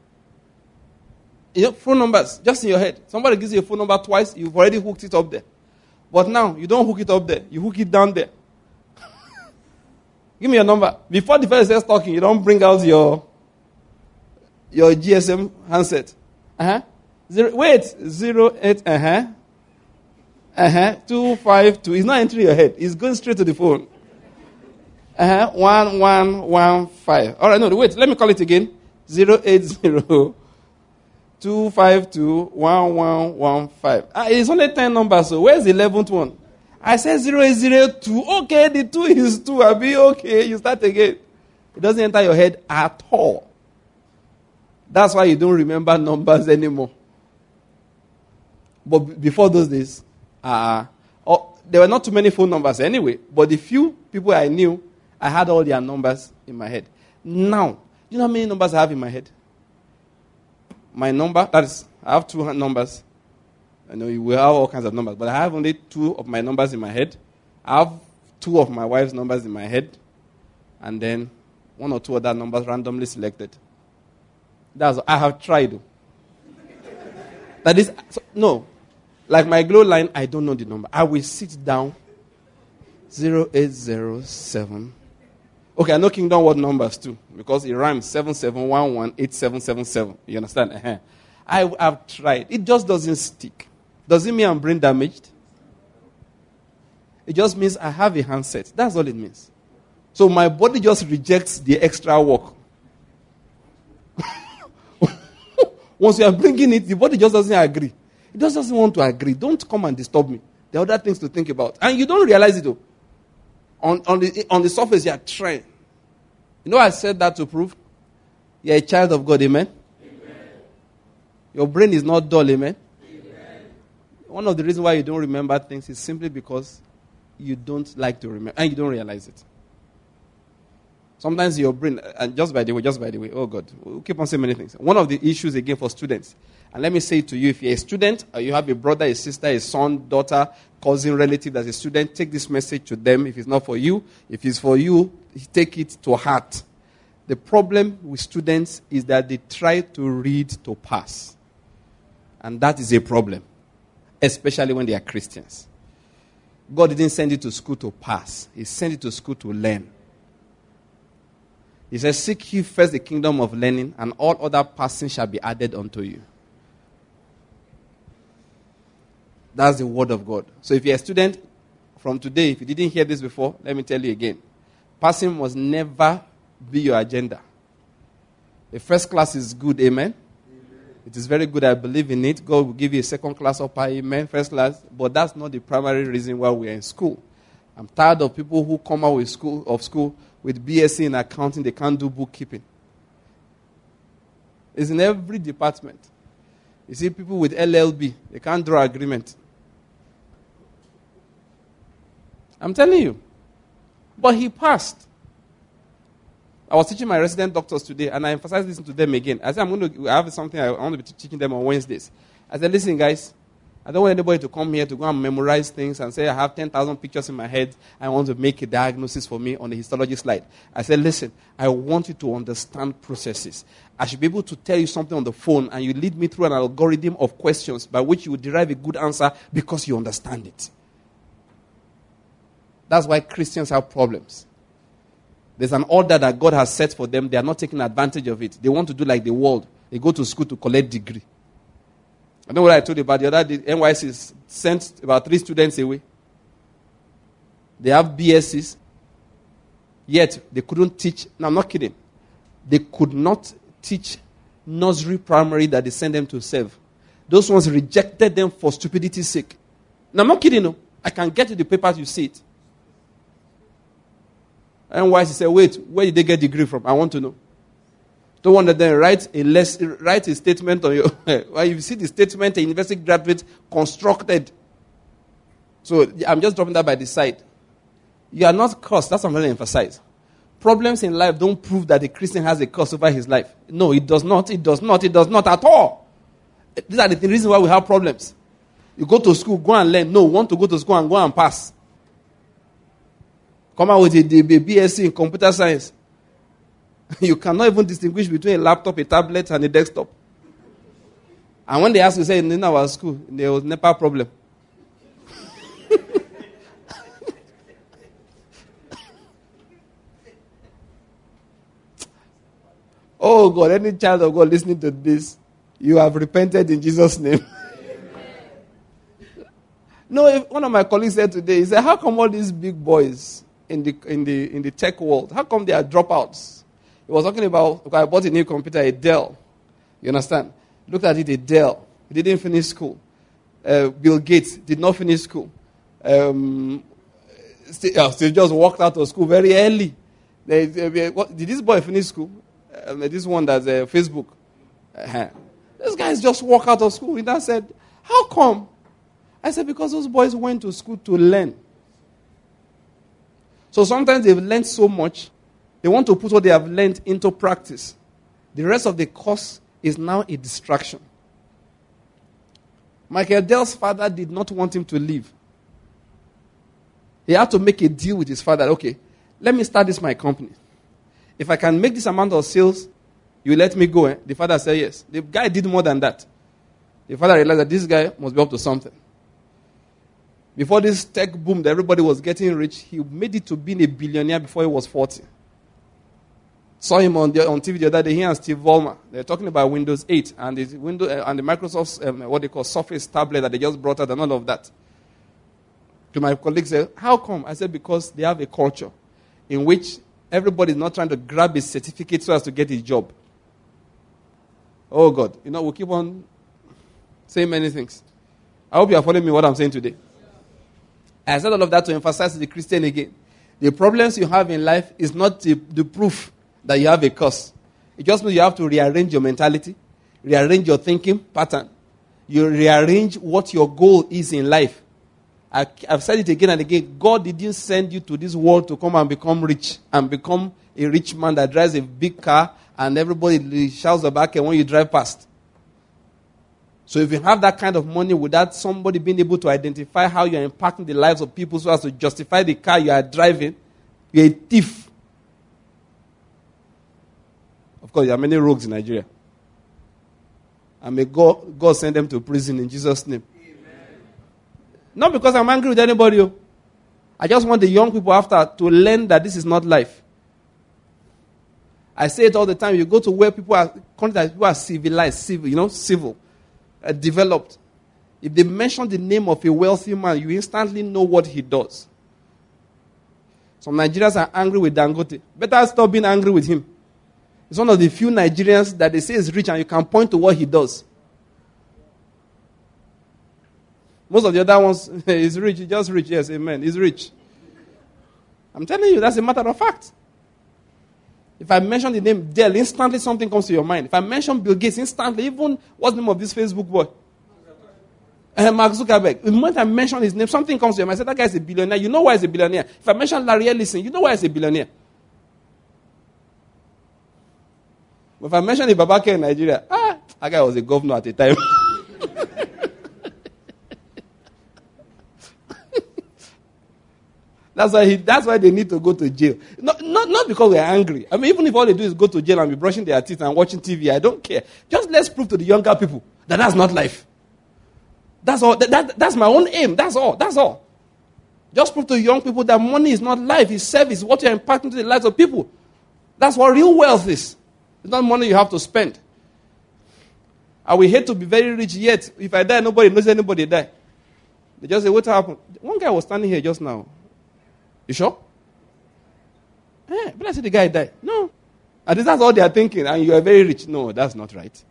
Phone numbers, just in your head. Somebody gives you a phone number twice, you've already hooked it up there. But now, you don't hook it up there. You hook it down there. Give me your number. Before the fellow starts talking, you don't bring out your GSM handset. 08, 252. It's not entering your head. It's going straight to the phone. 1115. All right, no, wait. Let me call it again. 080 252 1115. It's only 10 numbers, so where's the 11th one? I said 0802. Okay, the 2 is 2. I'll be okay. You start again. It doesn't enter your head at all. That's why you don't remember numbers anymore. But before those days, there were not too many phone numbers anyway, but the few people I knew, I had all their numbers in my head. Now, you know how many numbers I have in my head? My number, that is, I have 2 numbers. I know you will have all kinds of numbers, but I have only 2 of my numbers in my head. I have 2 of my wife's numbers in my head, and then 1 or 2 other numbers randomly selected. I have tried. That is, no. Like my glow line, I don't know the number. I will sit down. 0807. Okay, I know Kingdom Word numbers too, because it rhymes 77118777. You understand? I have tried. It just doesn't stick. Does it mean I'm brain damaged? It just means I have a handset. That's all it means. So my body just rejects the extra work. Once you are bringing it, the body just doesn't agree. It just doesn't want to agree. Don't come and disturb me. There are other things to think about. And you don't realize it though. On the surface, you are trying. I said that to prove you're a child of God, amen? Amen. Your brain is not dull, amen? Amen. one of the reasons why you don't remember things is simply because you don't like to remember, and you don't realize it. Sometimes your brain, and just by the way, oh God, we'll keep on saying many things. One of the issues again for students, and let me say it to you, if you're a student, or you have a brother, a sister, a son, daughter, cousin, relative that's a student, take this message to them. If it's not for you, if it's for you, take it to heart. The problem with students is that they try to read to pass. And that is a problem, especially when they are Christians. God didn't send you to school to pass. He sent you to school to learn. He says, seek ye first the kingdom of learning, and all other passing shall be added unto you. That's the word of God. So if you're a student, from today, if you didn't hear this before, let me tell you again. Passing must never be your agenda. The first class is good, amen? It is very good, I believe in it. God will give you a second class upper, amen, first class. But that's not the primary reason why we are in school. I'm tired of people who come out of school with BSc in accounting, they can't do bookkeeping. It's in every department. You see people with LLB, they can't draw agreement. I'm telling you. But he passed. I was teaching my resident doctors today, and I emphasized this to them again. I said, I have something I want to be teaching them on Wednesdays. I said, listen, guys, I don't want anybody to come here to go and memorize things and say, I have 10,000 pictures in my head. I want to make a diagnosis for me on the histology slide. I said, listen, I want you to understand processes. I should be able to tell you something on the phone, and you lead me through an algorithm of questions by which you will derive a good answer because you understand it. That's why Christians have problems. There's an order that God has set for them. They are not taking advantage of it. They want to do like the world. They go to school to collect degree. I know what I told you about the other day. NYC sent about 3 students away. They have BScs. Yet, they couldn't teach. No, I'm not kidding. They could not teach nursery, primary that they sent them to serve. Those ones rejected them for stupidity's sake. No, I'm not kidding. No. I can get you the papers, you see it. NYC said, wait, where did they get degree from? I want to know. Don't want to then write a statement on your... Well, you see the statement a university graduate constructed. So I'm just dropping that by the side. You are not cursed. That's what I'm going to emphasize. Problems in life don't prove that a Christian has a curse over his life. No, it does not. It does not. It does not at all. These are the reasons why we have problems. You go to school, go and learn. No, want to go to school and go and pass. Come out with a BSc in computer science. You cannot even distinguish between a laptop, a tablet, and a desktop. And when they ask you, say, in our school, there was never problem. Oh God, any child of God listening to this, you have repented in Jesus' name. No, one of my colleagues said today, he said, how come all these big boys in the tech world, how come they are dropouts? He was talking about, I bought a new computer, a Dell. You understand? Looked at it, a Dell. He didn't finish school. Bill Gates did not finish school. Steve Jobs walked out of school very early. Did this boy finish school? This one that's Facebook. This guys just walk out of school. And I said, how come? I said, because those boys went to school to learn. So sometimes they've learned so much, they want to put what they have learned into practice. The rest of the course is now a distraction. Michael Dell's father did not want him to leave. He had to make a deal with his father. Okay, let me start my company. If I can make this amount of sales, you let me go. The father said yes. The guy did more than that. The father realized that this guy must be up to something. Before this tech boom that everybody was getting rich, he made it to being a billionaire before he was 40. Saw him on TV the other day, he and Steve Ballmer. They're talking about Windows 8 and the Microsoft's what they call Surface tablet that they just brought out and all of that. To my colleagues, said, how come? I said, because they have a culture in which everybody is not trying to grab his certificate so as to get his job. Oh God, we'll keep on saying many things. I hope you are following me what I'm saying today. I said all of that to emphasize the Christian again. The problems you have in life is not the proof that you have a curse. It just means you have to rearrange your mentality, rearrange your thinking pattern. You rearrange what your goal is in life. I've said it again and again. God didn't send you to this world to come and become rich and become a rich man that drives a big car and everybody shouts back when you drive past. So if you have that kind of money without somebody being able to identify how you're impacting the lives of people so as to justify the car you are driving, you're a thief. Of course, there are many rogues in Nigeria. And may God send them to prison in Jesus' name. Not because I'm angry with anybody. I just want the young people after to learn that this is not life. I say it all the time. You go to where people are civilized, civil, developed. If they mention the name of a wealthy man, you instantly know what he does. Some Nigerians are angry with Dangote. Better stop being angry with him. It's one of the few Nigerians that they say is rich and you can point to what he does. Most of the other ones, he's rich, he's just rich. Yes, amen. He's rich. I'm telling you, that's a matter of fact. If I mention the name Dell, instantly something comes to your mind. If I mention Bill Gates, instantly, even, what's the name of this Facebook boy? Mark Zuckerberg. The moment I mention his name, something comes to your mind. I say, that guy is a billionaire. You know why he's a billionaire. If I mention Larry Ellison, you know why he's a billionaire. But if I mention the Babake in Nigeria, that guy was a governor at the time. That's why they need to go to jail. Not because we're angry. I mean, even if all they do is go to jail and be brushing their teeth and watching TV, I don't care. Just let's prove to the younger people that that's not life. That's all. That's my own aim. That's all. That's all. Just prove to young people that money is not life. It's service. What you're impacting to the lives of people. That's what real wealth is. It's not money you have to spend. I will hate to be very rich, yet if I die, nobody knows anybody died. They just say, what happened? One guy was standing here just now. You sure? But I said the guy died. No. At least that's all they are thinking. And you are very rich. No, that's not right.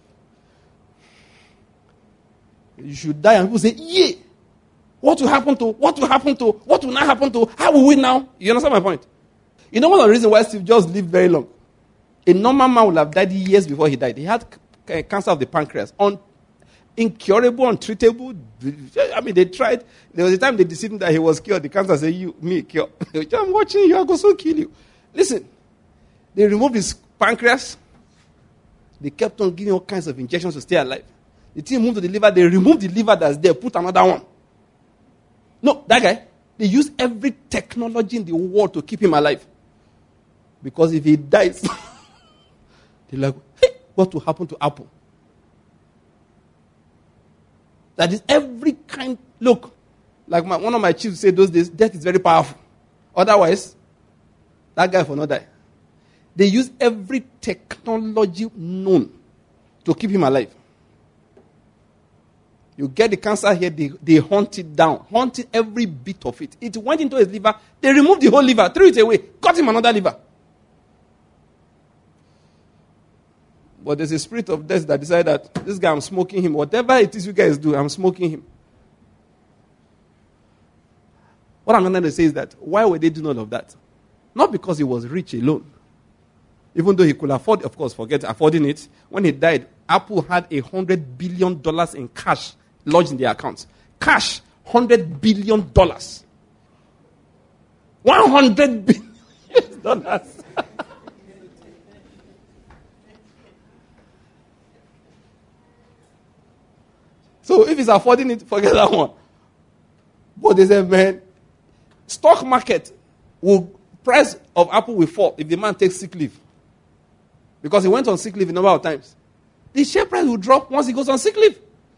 You should die and people say, yeah. What will happen to? What will happen to? What will not happen to? How will we now? You understand my point? You know one of the reasons why Steve Jobs lived very long? A normal man would have died years before he died. He had cancer of the pancreas. Incurable, untreatable. I mean, they tried. There was a time they deceived him that he was cured. The cancer said, me, cure. I'm watching you. I go so kill you. Listen, they removed his pancreas. They kept on giving all kinds of injections to stay alive. The team moved to the liver. They removed the liver that's there, put another one. No, that guy, they used every technology in the world to keep him alive. Because if he dies, they're like, hey, what will happen to Apple? That is every kind. Look, like one of my chiefs said those days, death is very powerful. Otherwise, that guy will not die. They use every technology known to keep him alive. You get the cancer here, they hunt it down. Hunted every bit of it. It went into his liver. They removed the whole liver, threw it away, cut him another liver. But there's a spirit of death that decided that this guy, I'm smoking him. Whatever it is you guys do, I'm smoking him. What I'm going to say is that, why were they doing all of that? Not because he was rich alone. Even though he could afford, of course, forget affording it. When he died, Apple had $100 billion in cash lodged in their accounts. Cash, $100 billion. $100 billion. So if he's affording it, forget that one. But they said, man, stock market price of Apple will fall if the man takes sick leave. Because he went on sick leave a number of times. The share price will drop once he goes on sick leave.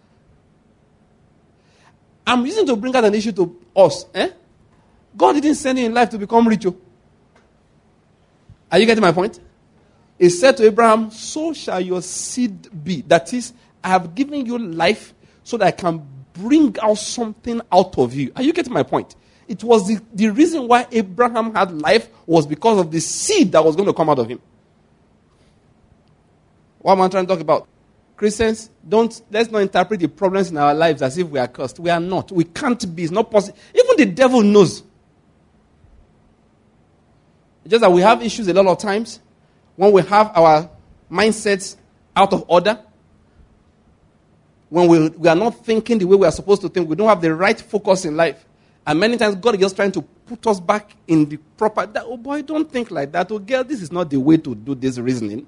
I'm using to bring out an issue to us. God didn't send you in life to become rich. Are you getting my point? He said to Abraham, so shall your seed be. That is, I have given you life so that I can bring out something out of you. Are you getting my point? It was the reason why Abraham had life was because of the seed that was going to come out of him. What am I trying to talk about? Christians, let's not interpret the problems in our lives as if we are cursed. We are not. We can't be. It's not possible. Even the devil knows. It's just that we have issues a lot of times when we have our mindsets out of order. when we are not thinking the way we are supposed to think, we don't have the right focus in life. And many times God is just trying to put us back in the proper, oh boy, don't think like that. Oh girl, this is not the way to do this reasoning.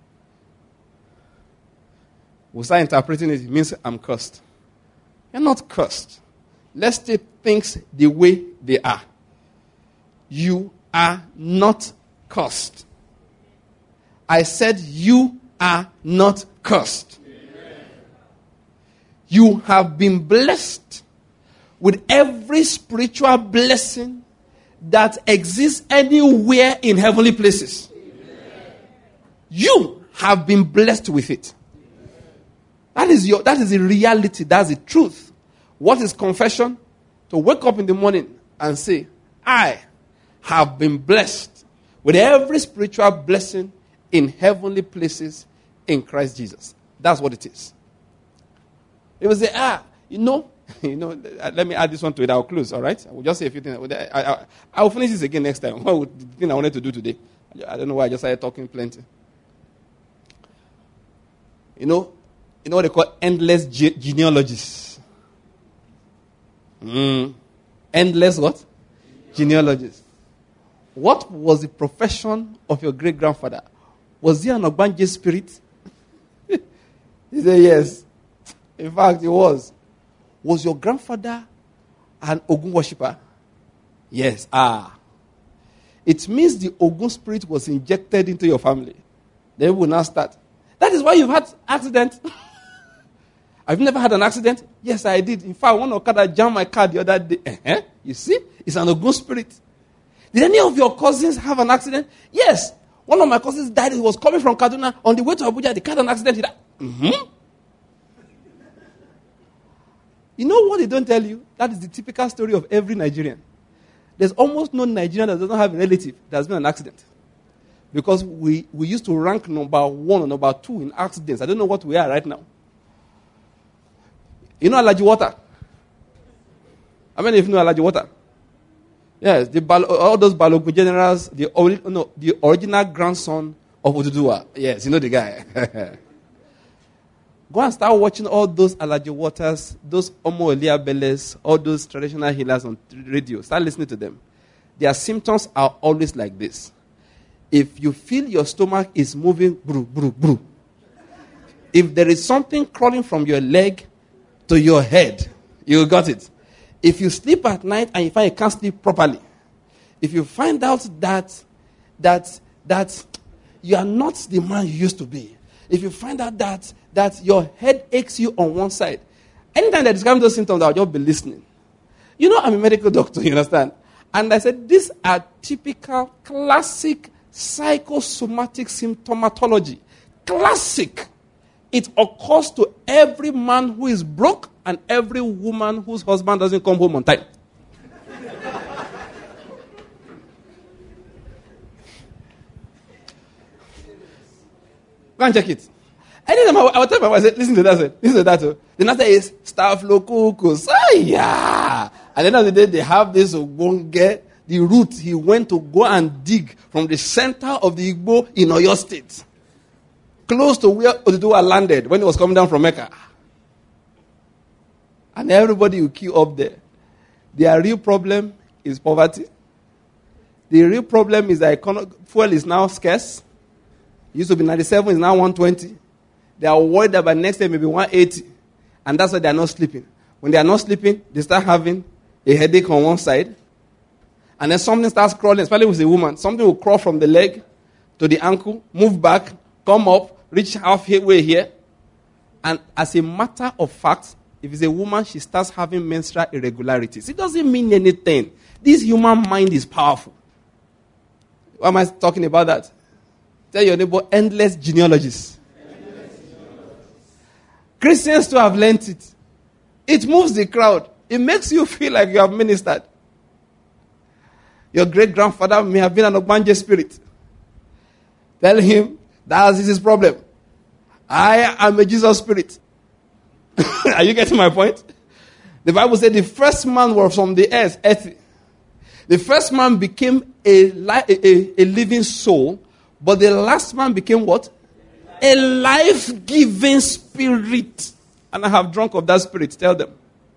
We start interpreting it means I'm cursed. You're not cursed. Let's take things the way they are. You are not cursed. I said you are not cursed. Amen. You have been blessed with every spiritual blessing that exists anywhere in heavenly places. Amen. You have been blessed with it. That is the reality. That's the truth. What is confession? To wake up in the morning and say, I have been blessed with every spiritual blessing in heavenly places in Christ Jesus. That's what it is. It was say, let me add this one to it. I'll close, all right? I will just say a few things. I'll finish this again next time. What was the thing I wanted to do today? I don't know why I just started talking plenty. You know what they call endless genealogies? Endless what? Genealogies. What was the profession of your great-grandfather? Was he an Ogbanje spirit? He said yes. In fact, he was. Was your grandfather an Ogun worshipper? Yes. It means the Ogun spirit was injected into your family. Then we will now start. That is why you've had accident. Have you never had an accident? Yes, I did. In fact, one Okada jammed my car the other day. You see? It's an Ogun spirit. Did any of your cousins have an accident? Yes. One of my cousins died. He was coming from Kaduna. On the way to Abuja, they had an accident. He died. Mm-hmm. You know what they don't tell you? That is the typical story of every Nigerian. There's almost no Nigerian that doesn't have a relative that has been in an accident. Because we used to rank number 1 or number 2 in accidents. I don't know what we are right now. You know Alaji Water? How many of you know Alaji Water? Yes, all those Balogun generals, the original grandson of Oduduwa. Yes, you know the guy. Go and start watching all those Alaji Waters, those Omo Eliabeles, all those traditional healers on radio. Start listening to them. Their symptoms are always like this. If you feel your stomach is moving, bru, bru, bru. If there is something crawling from your leg to your head, you got it. If you sleep at night and you find you can't sleep properly, if you find out that you are not the man you used to be, if you find out that your head aches you on one side, anytime they describe those symptoms, I'll just be listening. You know, I'm a medical doctor, you understand? And I said, these are typical, classic psychosomatic symptomatology. Classic. It occurs to every man who is broke and every woman whose husband doesn't come home on time. Go and check it. Anytime I will tell my wife, listen to that. The answer is Staphylococcus. Yeah. At the end of the day, they have this Ogbonge, the root he went to go and dig from the center of the Igbo in Oyo State, close to where Oduduwa landed when he was coming down from Mecca. And everybody will queue up there. Their real problem is poverty. The real problem is that fuel is now scarce. It used to be 97, it's now 120. They are worried that by next year maybe 180. And that's why they are not sleeping. When they are not sleeping, they start having a headache on one side. And then something starts crawling, especially with a woman. Something will crawl from the leg to the ankle, move back, come up, reach halfway here. And as a matter of fact, if it's a woman, she starts having menstrual irregularities. It doesn't mean anything. This human mind is powerful. Why am I talking about that? Tell your neighbor, endless genealogies. Christians too have learnt it. It moves the crowd. It makes you feel like you have ministered. Your great-grandfather may have been an Ogbanje spirit. Tell him that is his problem. I am a Jesus spirit. Are you getting my point? The Bible said the first man was from the earth. The first man became a living soul, but the last man became what? A life-giving spirit. and I have drunk of that spirit. Tell them.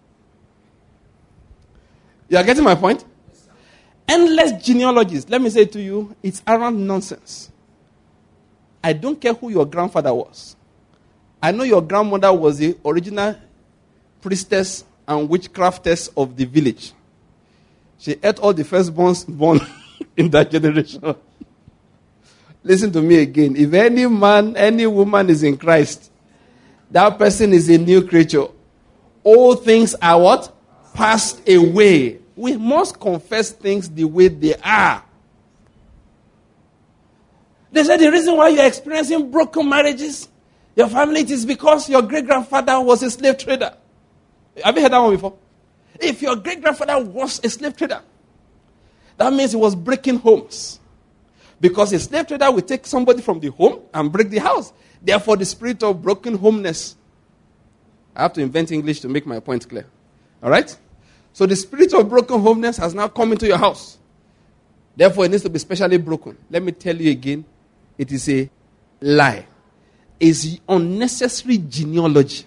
You are getting my point? Endless genealogies. Let me say to you, it's around nonsense. I don't care who your grandfather was. I know your grandmother was the original priestess and witchcraftess of the village. She ate all the firstborns born in that generation. Listen to me again. If any man, any woman is in Christ, that person is a new creature. All things are what? Passed away. We must confess things the way they are. They said the reason why you're experiencing broken marriages, your family, it is because your great-grandfather was a slave trader. Have you heard that one before? If your great-grandfather was a slave trader, that means he was breaking homes. Because a slave trader will take somebody from the home and break the house. Therefore, the spirit of broken homeness. I have to invent English to make my point clear. All right? So the spirit of broken homeness has now come into your house. Therefore, it needs to be specially broken. Let me tell you again, it is a lie. It's unnecessary genealogy.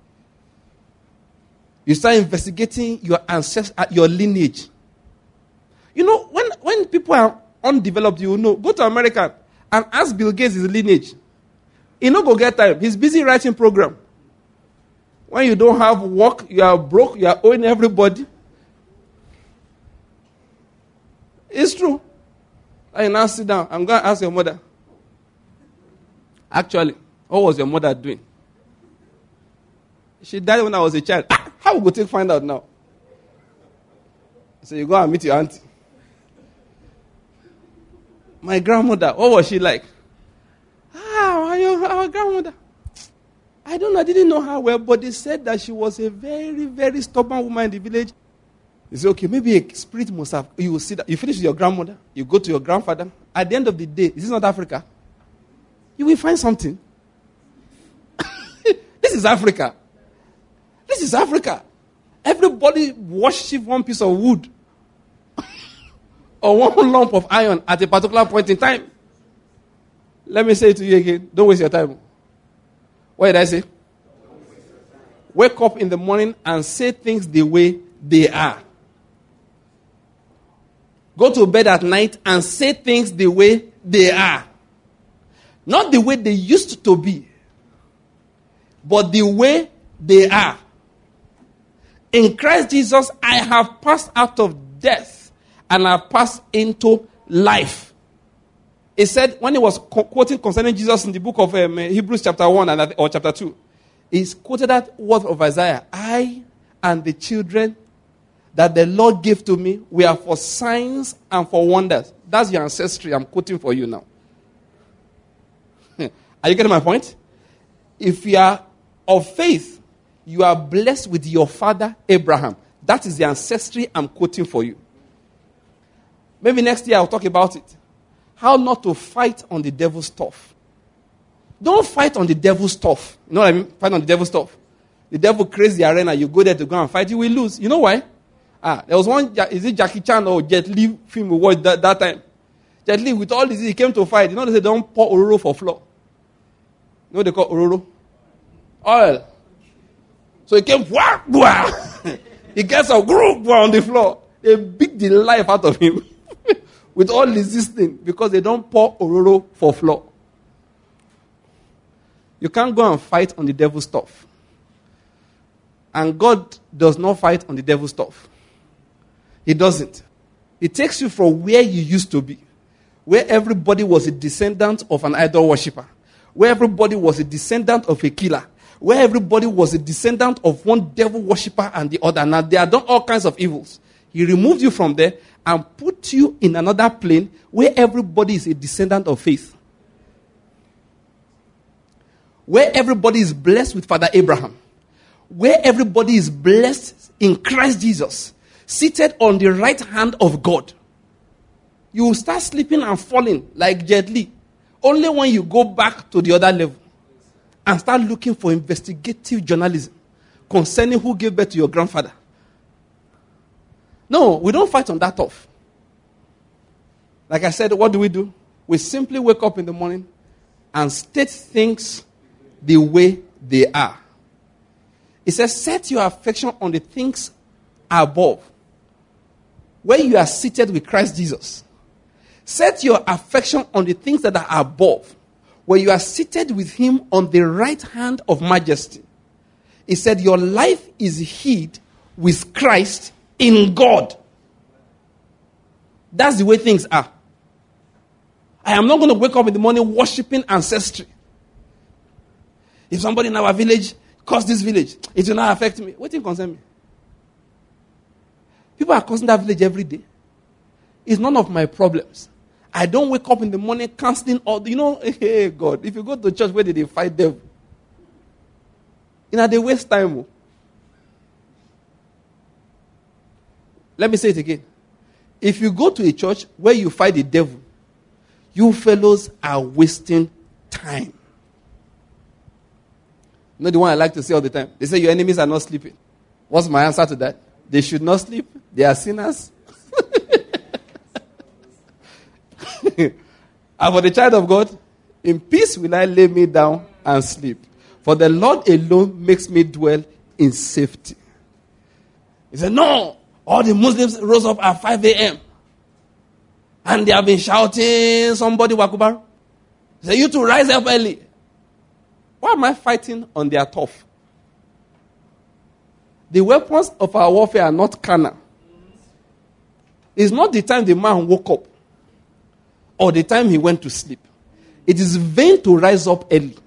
You start investigating your your lineage. You know, when people are undeveloped, you know, go to America and ask Bill Gates his lineage. He no go get time. He's busy writing program. When you don't have work, you are broke, you are owing everybody. It's true. I now sit down. I'm going to ask your mother. Actually, what was your mother doing? She died when I was a child. How would you find out now? So you go and meet your auntie. My grandmother, what was she like? Our grandmother. I don't know, I didn't know her well, but they said that she was a very, very stubborn woman in the village. You say, okay, maybe a spirit must have, you will see that. You finish with your grandmother, you go to your grandfather. At the end of the day, this is not Africa. You will find something. This is Africa. This is Africa. Everybody worship one piece of wood or one lump of iron at a particular point in time. Let me say it to you again. Don't waste your time. What did I say? Wake up in the morning and say things the way they are. Go to bed at night and say things the way they are. Not the way they used to be, but the way they are. In Christ Jesus, I have passed out of death and I have passed into life. He said, when he was quoting concerning Jesus in the book of Hebrews chapter 1 or chapter 2, he quoted that word of Isaiah. I and the children that the Lord gave to me were for signs and for wonders. That's your ancestry I'm quoting for you now. Are you getting my point? If you are of faith, you are blessed with your father Abraham. That is the ancestry I'm quoting for you. Maybe next year I'll talk about it. How not to fight on the devil's stuff. Don't fight on the devil's stuff. You know what I mean? Fight on the devil's stuff. The devil creates the arena. You go there to go and fight. You will lose. You know why? There was one, is it Jackie Chan or Jet Li film we watched that time? Jet Li, with all this, he came to fight. You know they say don't pour Ororo for floor. You know what they call Ororo? Oil. So he came, wah, wah. He gets a group on the floor. They beat the life out of him. With all resisting, because they don't pour Ororo for floor. You can't go and fight on the devil's stuff. And God does not fight on the devil's stuff. He doesn't. He takes you from where you used to be, where everybody was a descendant of an idol worshiper, where everybody was a descendant of a killer, where everybody was a descendant of one devil worshiper and the other. Now they have done all kinds of evils. He removed you from there and put you in another plane where everybody is a descendant of faith. Where everybody is blessed with Father Abraham. Where everybody is blessed in Christ Jesus. Seated on the right hand of God. You will start sleeping and falling like Jet Li. Only when you go back to the other level. And start looking for investigative journalism concerning who gave birth to your grandfather. No, we don't fight on that off. Like I said, what do? We simply wake up in the morning and state things the way they are. It says, set your affection on the things above, where you are seated with Christ Jesus. Set your affection on the things that are above, where you are seated with him on the right hand of majesty. He said, your life is hid with Christ in God. That's the way things are. I am not going to wake up in the morning worshiping ancestry. If somebody in our village curse this village, it will not affect me. What thing concern me? People are cursing that village every day. It's none of my problems. I don't wake up in the morning canceling all. Hey God, if you go to church, where did they fight devil? They waste time. Let me say it again. If you go to a church where you fight the devil, you fellows are wasting time. You know the one I like to say all the time? They say your enemies are not sleeping. What's my answer to that? They should not sleep. They are sinners. And for the child of God, in peace will I lay me down and sleep. For the Lord alone makes me dwell in safety. He said, no, all the Muslims rose up at 5 a.m. And they have been shouting, somebody wakubar. He said, you to rise up early. Why am I fighting on their turf? The weapons of our warfare are not carnal. It's not the time the man woke up or the time he went to sleep. It is vain to rise up early.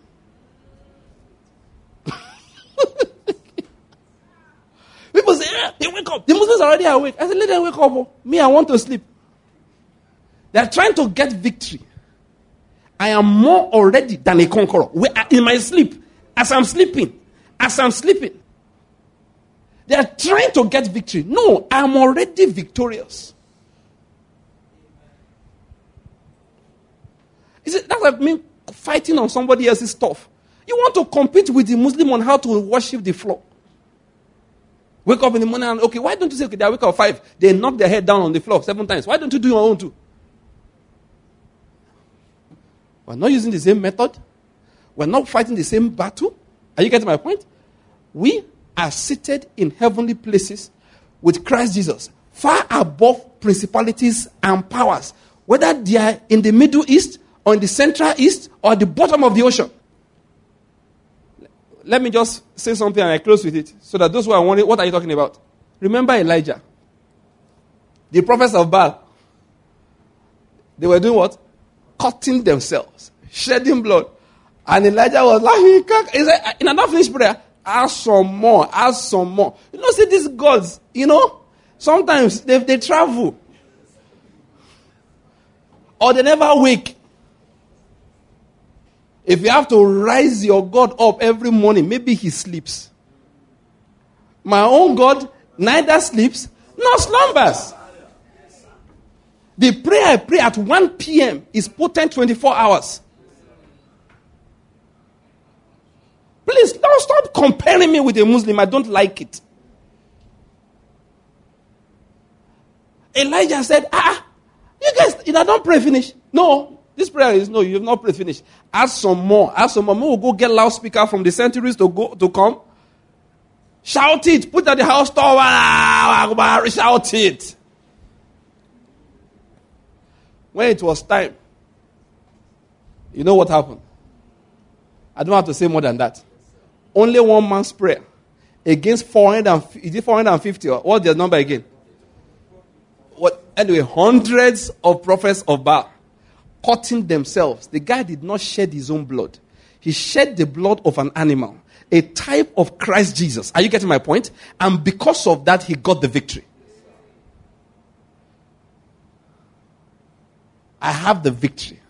People say, they wake up. The Muslims are already awake. I said, let them wake up. Me, I want to sleep. They are trying to get victory. I am more already than a conqueror. In my sleep, as I'm sleeping. They are trying to get victory. No, I am already victorious. That's like me fighting on somebody else's stuff. You want to compete with the Muslim on how to worship the floor. Wake up in the morning and, okay, why don't you say, okay, they wake up at 5. They knock their head down on the floor 7 times. Why don't you do your own too? We're not using the same method. We're not fighting the same battle. Are you getting my point? We are seated in heavenly places with Christ Jesus, far above principalities and powers, whether they are in the Middle East or in the Central East or at the bottom of the ocean. Let me just say something and I close with it, so that those who are wondering, what are you talking about? Remember Elijah, the prophets of Baal. They were doing what? Cutting themselves, shedding blood. And Elijah was like, he said, in another finished prayer, ask some more. See these gods, sometimes they travel. Or they never wake. If you have to rise your God up every morning, maybe he sleeps. My own God neither sleeps nor slumbers. The prayer I pray at 1 p.m. is potent 24 hours. Please, don't stop comparing me with a Muslim. I don't like it. Elijah said, you guys, don't pray finish. No, this prayer is no, you have not prayed finish. Ask some more. We'll go get loudspeaker from the centuries to come. Shout it. Put at the house door. Shout it. When it was time, you know what happened? I don't have to say more than that. Only one man's prayer against 450 or what's the number again? Anyway, hundreds of prophets of Baal cutting themselves. The guy did not shed his own blood. He shed the blood of an animal, a type of Christ Jesus. Are you getting my point? And because of that, he got the victory. I have the victory.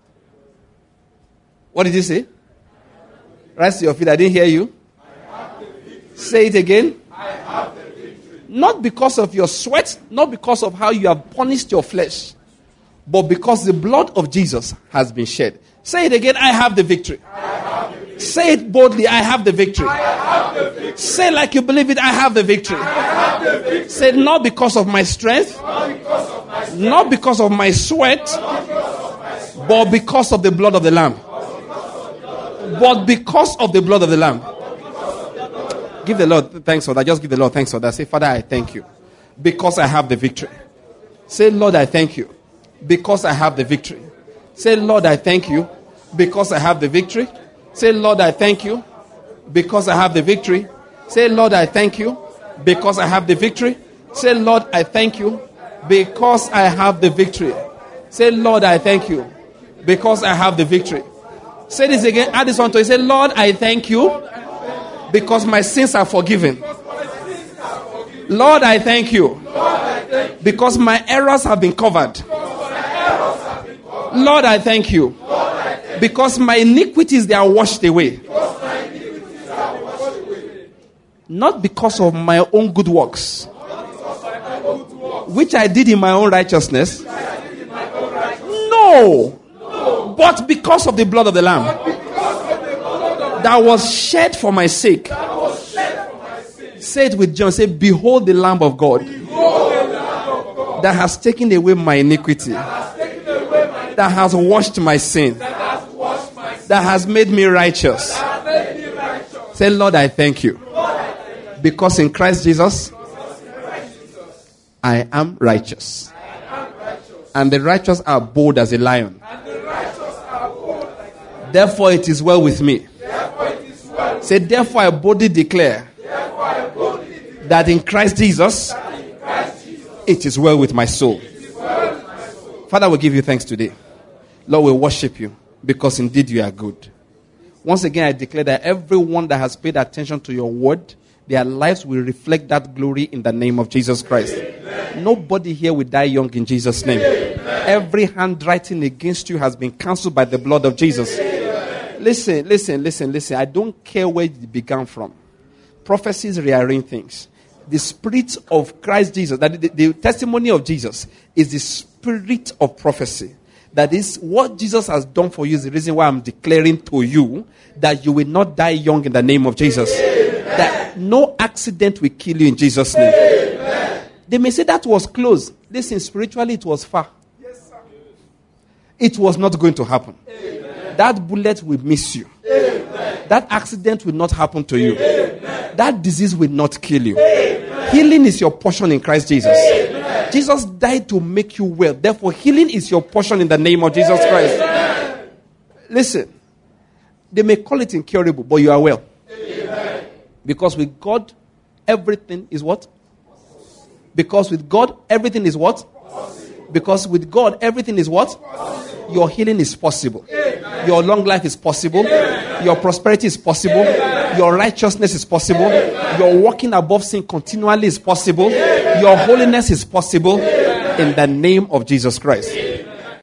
What did you say? Rise to your feet. I didn't hear you. Say it again. I have the victory. Not because of your sweat, not because of how you have punished your flesh, but because the blood of Jesus has been shed. Say it again. I have the victory. I have the victory. Say it boldly. I have the victory. I have the victory. Say like you believe it. I have the victory. I have the victory. Say not because of my strength, not because of my sweat, but because of the blood of the Lamb. But because of the blood of the Lamb. Give the Lord thanks for that. Just give the Lord thanks for that. Say, Father, I thank you because I have the victory. Say, Lord, I thank you because I have the victory. Say, Lord, I thank you because I have the victory. Say, Lord, I thank you because I have the victory. Say, Lord, I thank you because I have the victory. Say, Lord, I thank you because I have the victory. Say, Lord, I thank you because I have the victory. Say this again. Add this one to it. Say, Lord, I thank you because my sins are forgiven. Lord, I thank you because my errors have been covered. Lord, I thank you because my iniquities, they are washed away. Not because of my own good works, which I did in my own righteousness. No. But because of the blood of the Lamb that was shed for my sake. Say it with John. Say, behold the Lamb of God that has taken away my iniquity, that has washed my sin, that has made me righteous. Say, Lord, I thank you. Because in Christ Jesus, I am righteous. And the righteous are bold as a lion. Therefore it is well with me. Say, therefore I boldly declare that in Christ Jesus, it is well with my soul. Father, we give you thanks today. Lord, we worship you because indeed you are good. Once again, I declare that everyone that has paid attention to your word, their lives will reflect that glory in the name of Jesus Christ. Amen. Nobody here will die young in Jesus' name. Amen. Every handwriting against you has been cancelled by the blood of Jesus. Amen. Listen. I don't care where it began from. Prophecies rearrange things. The spirit of Christ Jesus, that the testimony of Jesus is the spirit of prophecy. That is what Jesus has done for you is the reason why I'm declaring to you that you will not die young in the name of Jesus. Amen. That no accident will kill you in Jesus' name. Amen. They may say that was close. Listen, spiritually it was far. Yes, sir. It was not going to happen. Amen. That bullet will miss you. Amen. That accident will not happen to you. Amen. That disease will not kill you. Amen. Healing is your portion in Christ Jesus. Amen. Jesus died to make you well. Therefore, healing is your portion in the name of Jesus Christ. Amen. Listen, they may call it incurable, but you are well. Amen. Because with God, everything is what? Because with God, everything is what? Because with God, everything is what? Your healing is possible. Amen. Your long life is possible. Amen. Your prosperity is possible. Amen. Your righteousness is possible. Amen. Your walking above sin continually is possible. Amen. Your holiness is possible. Amen. In the name of Jesus Christ. Amen.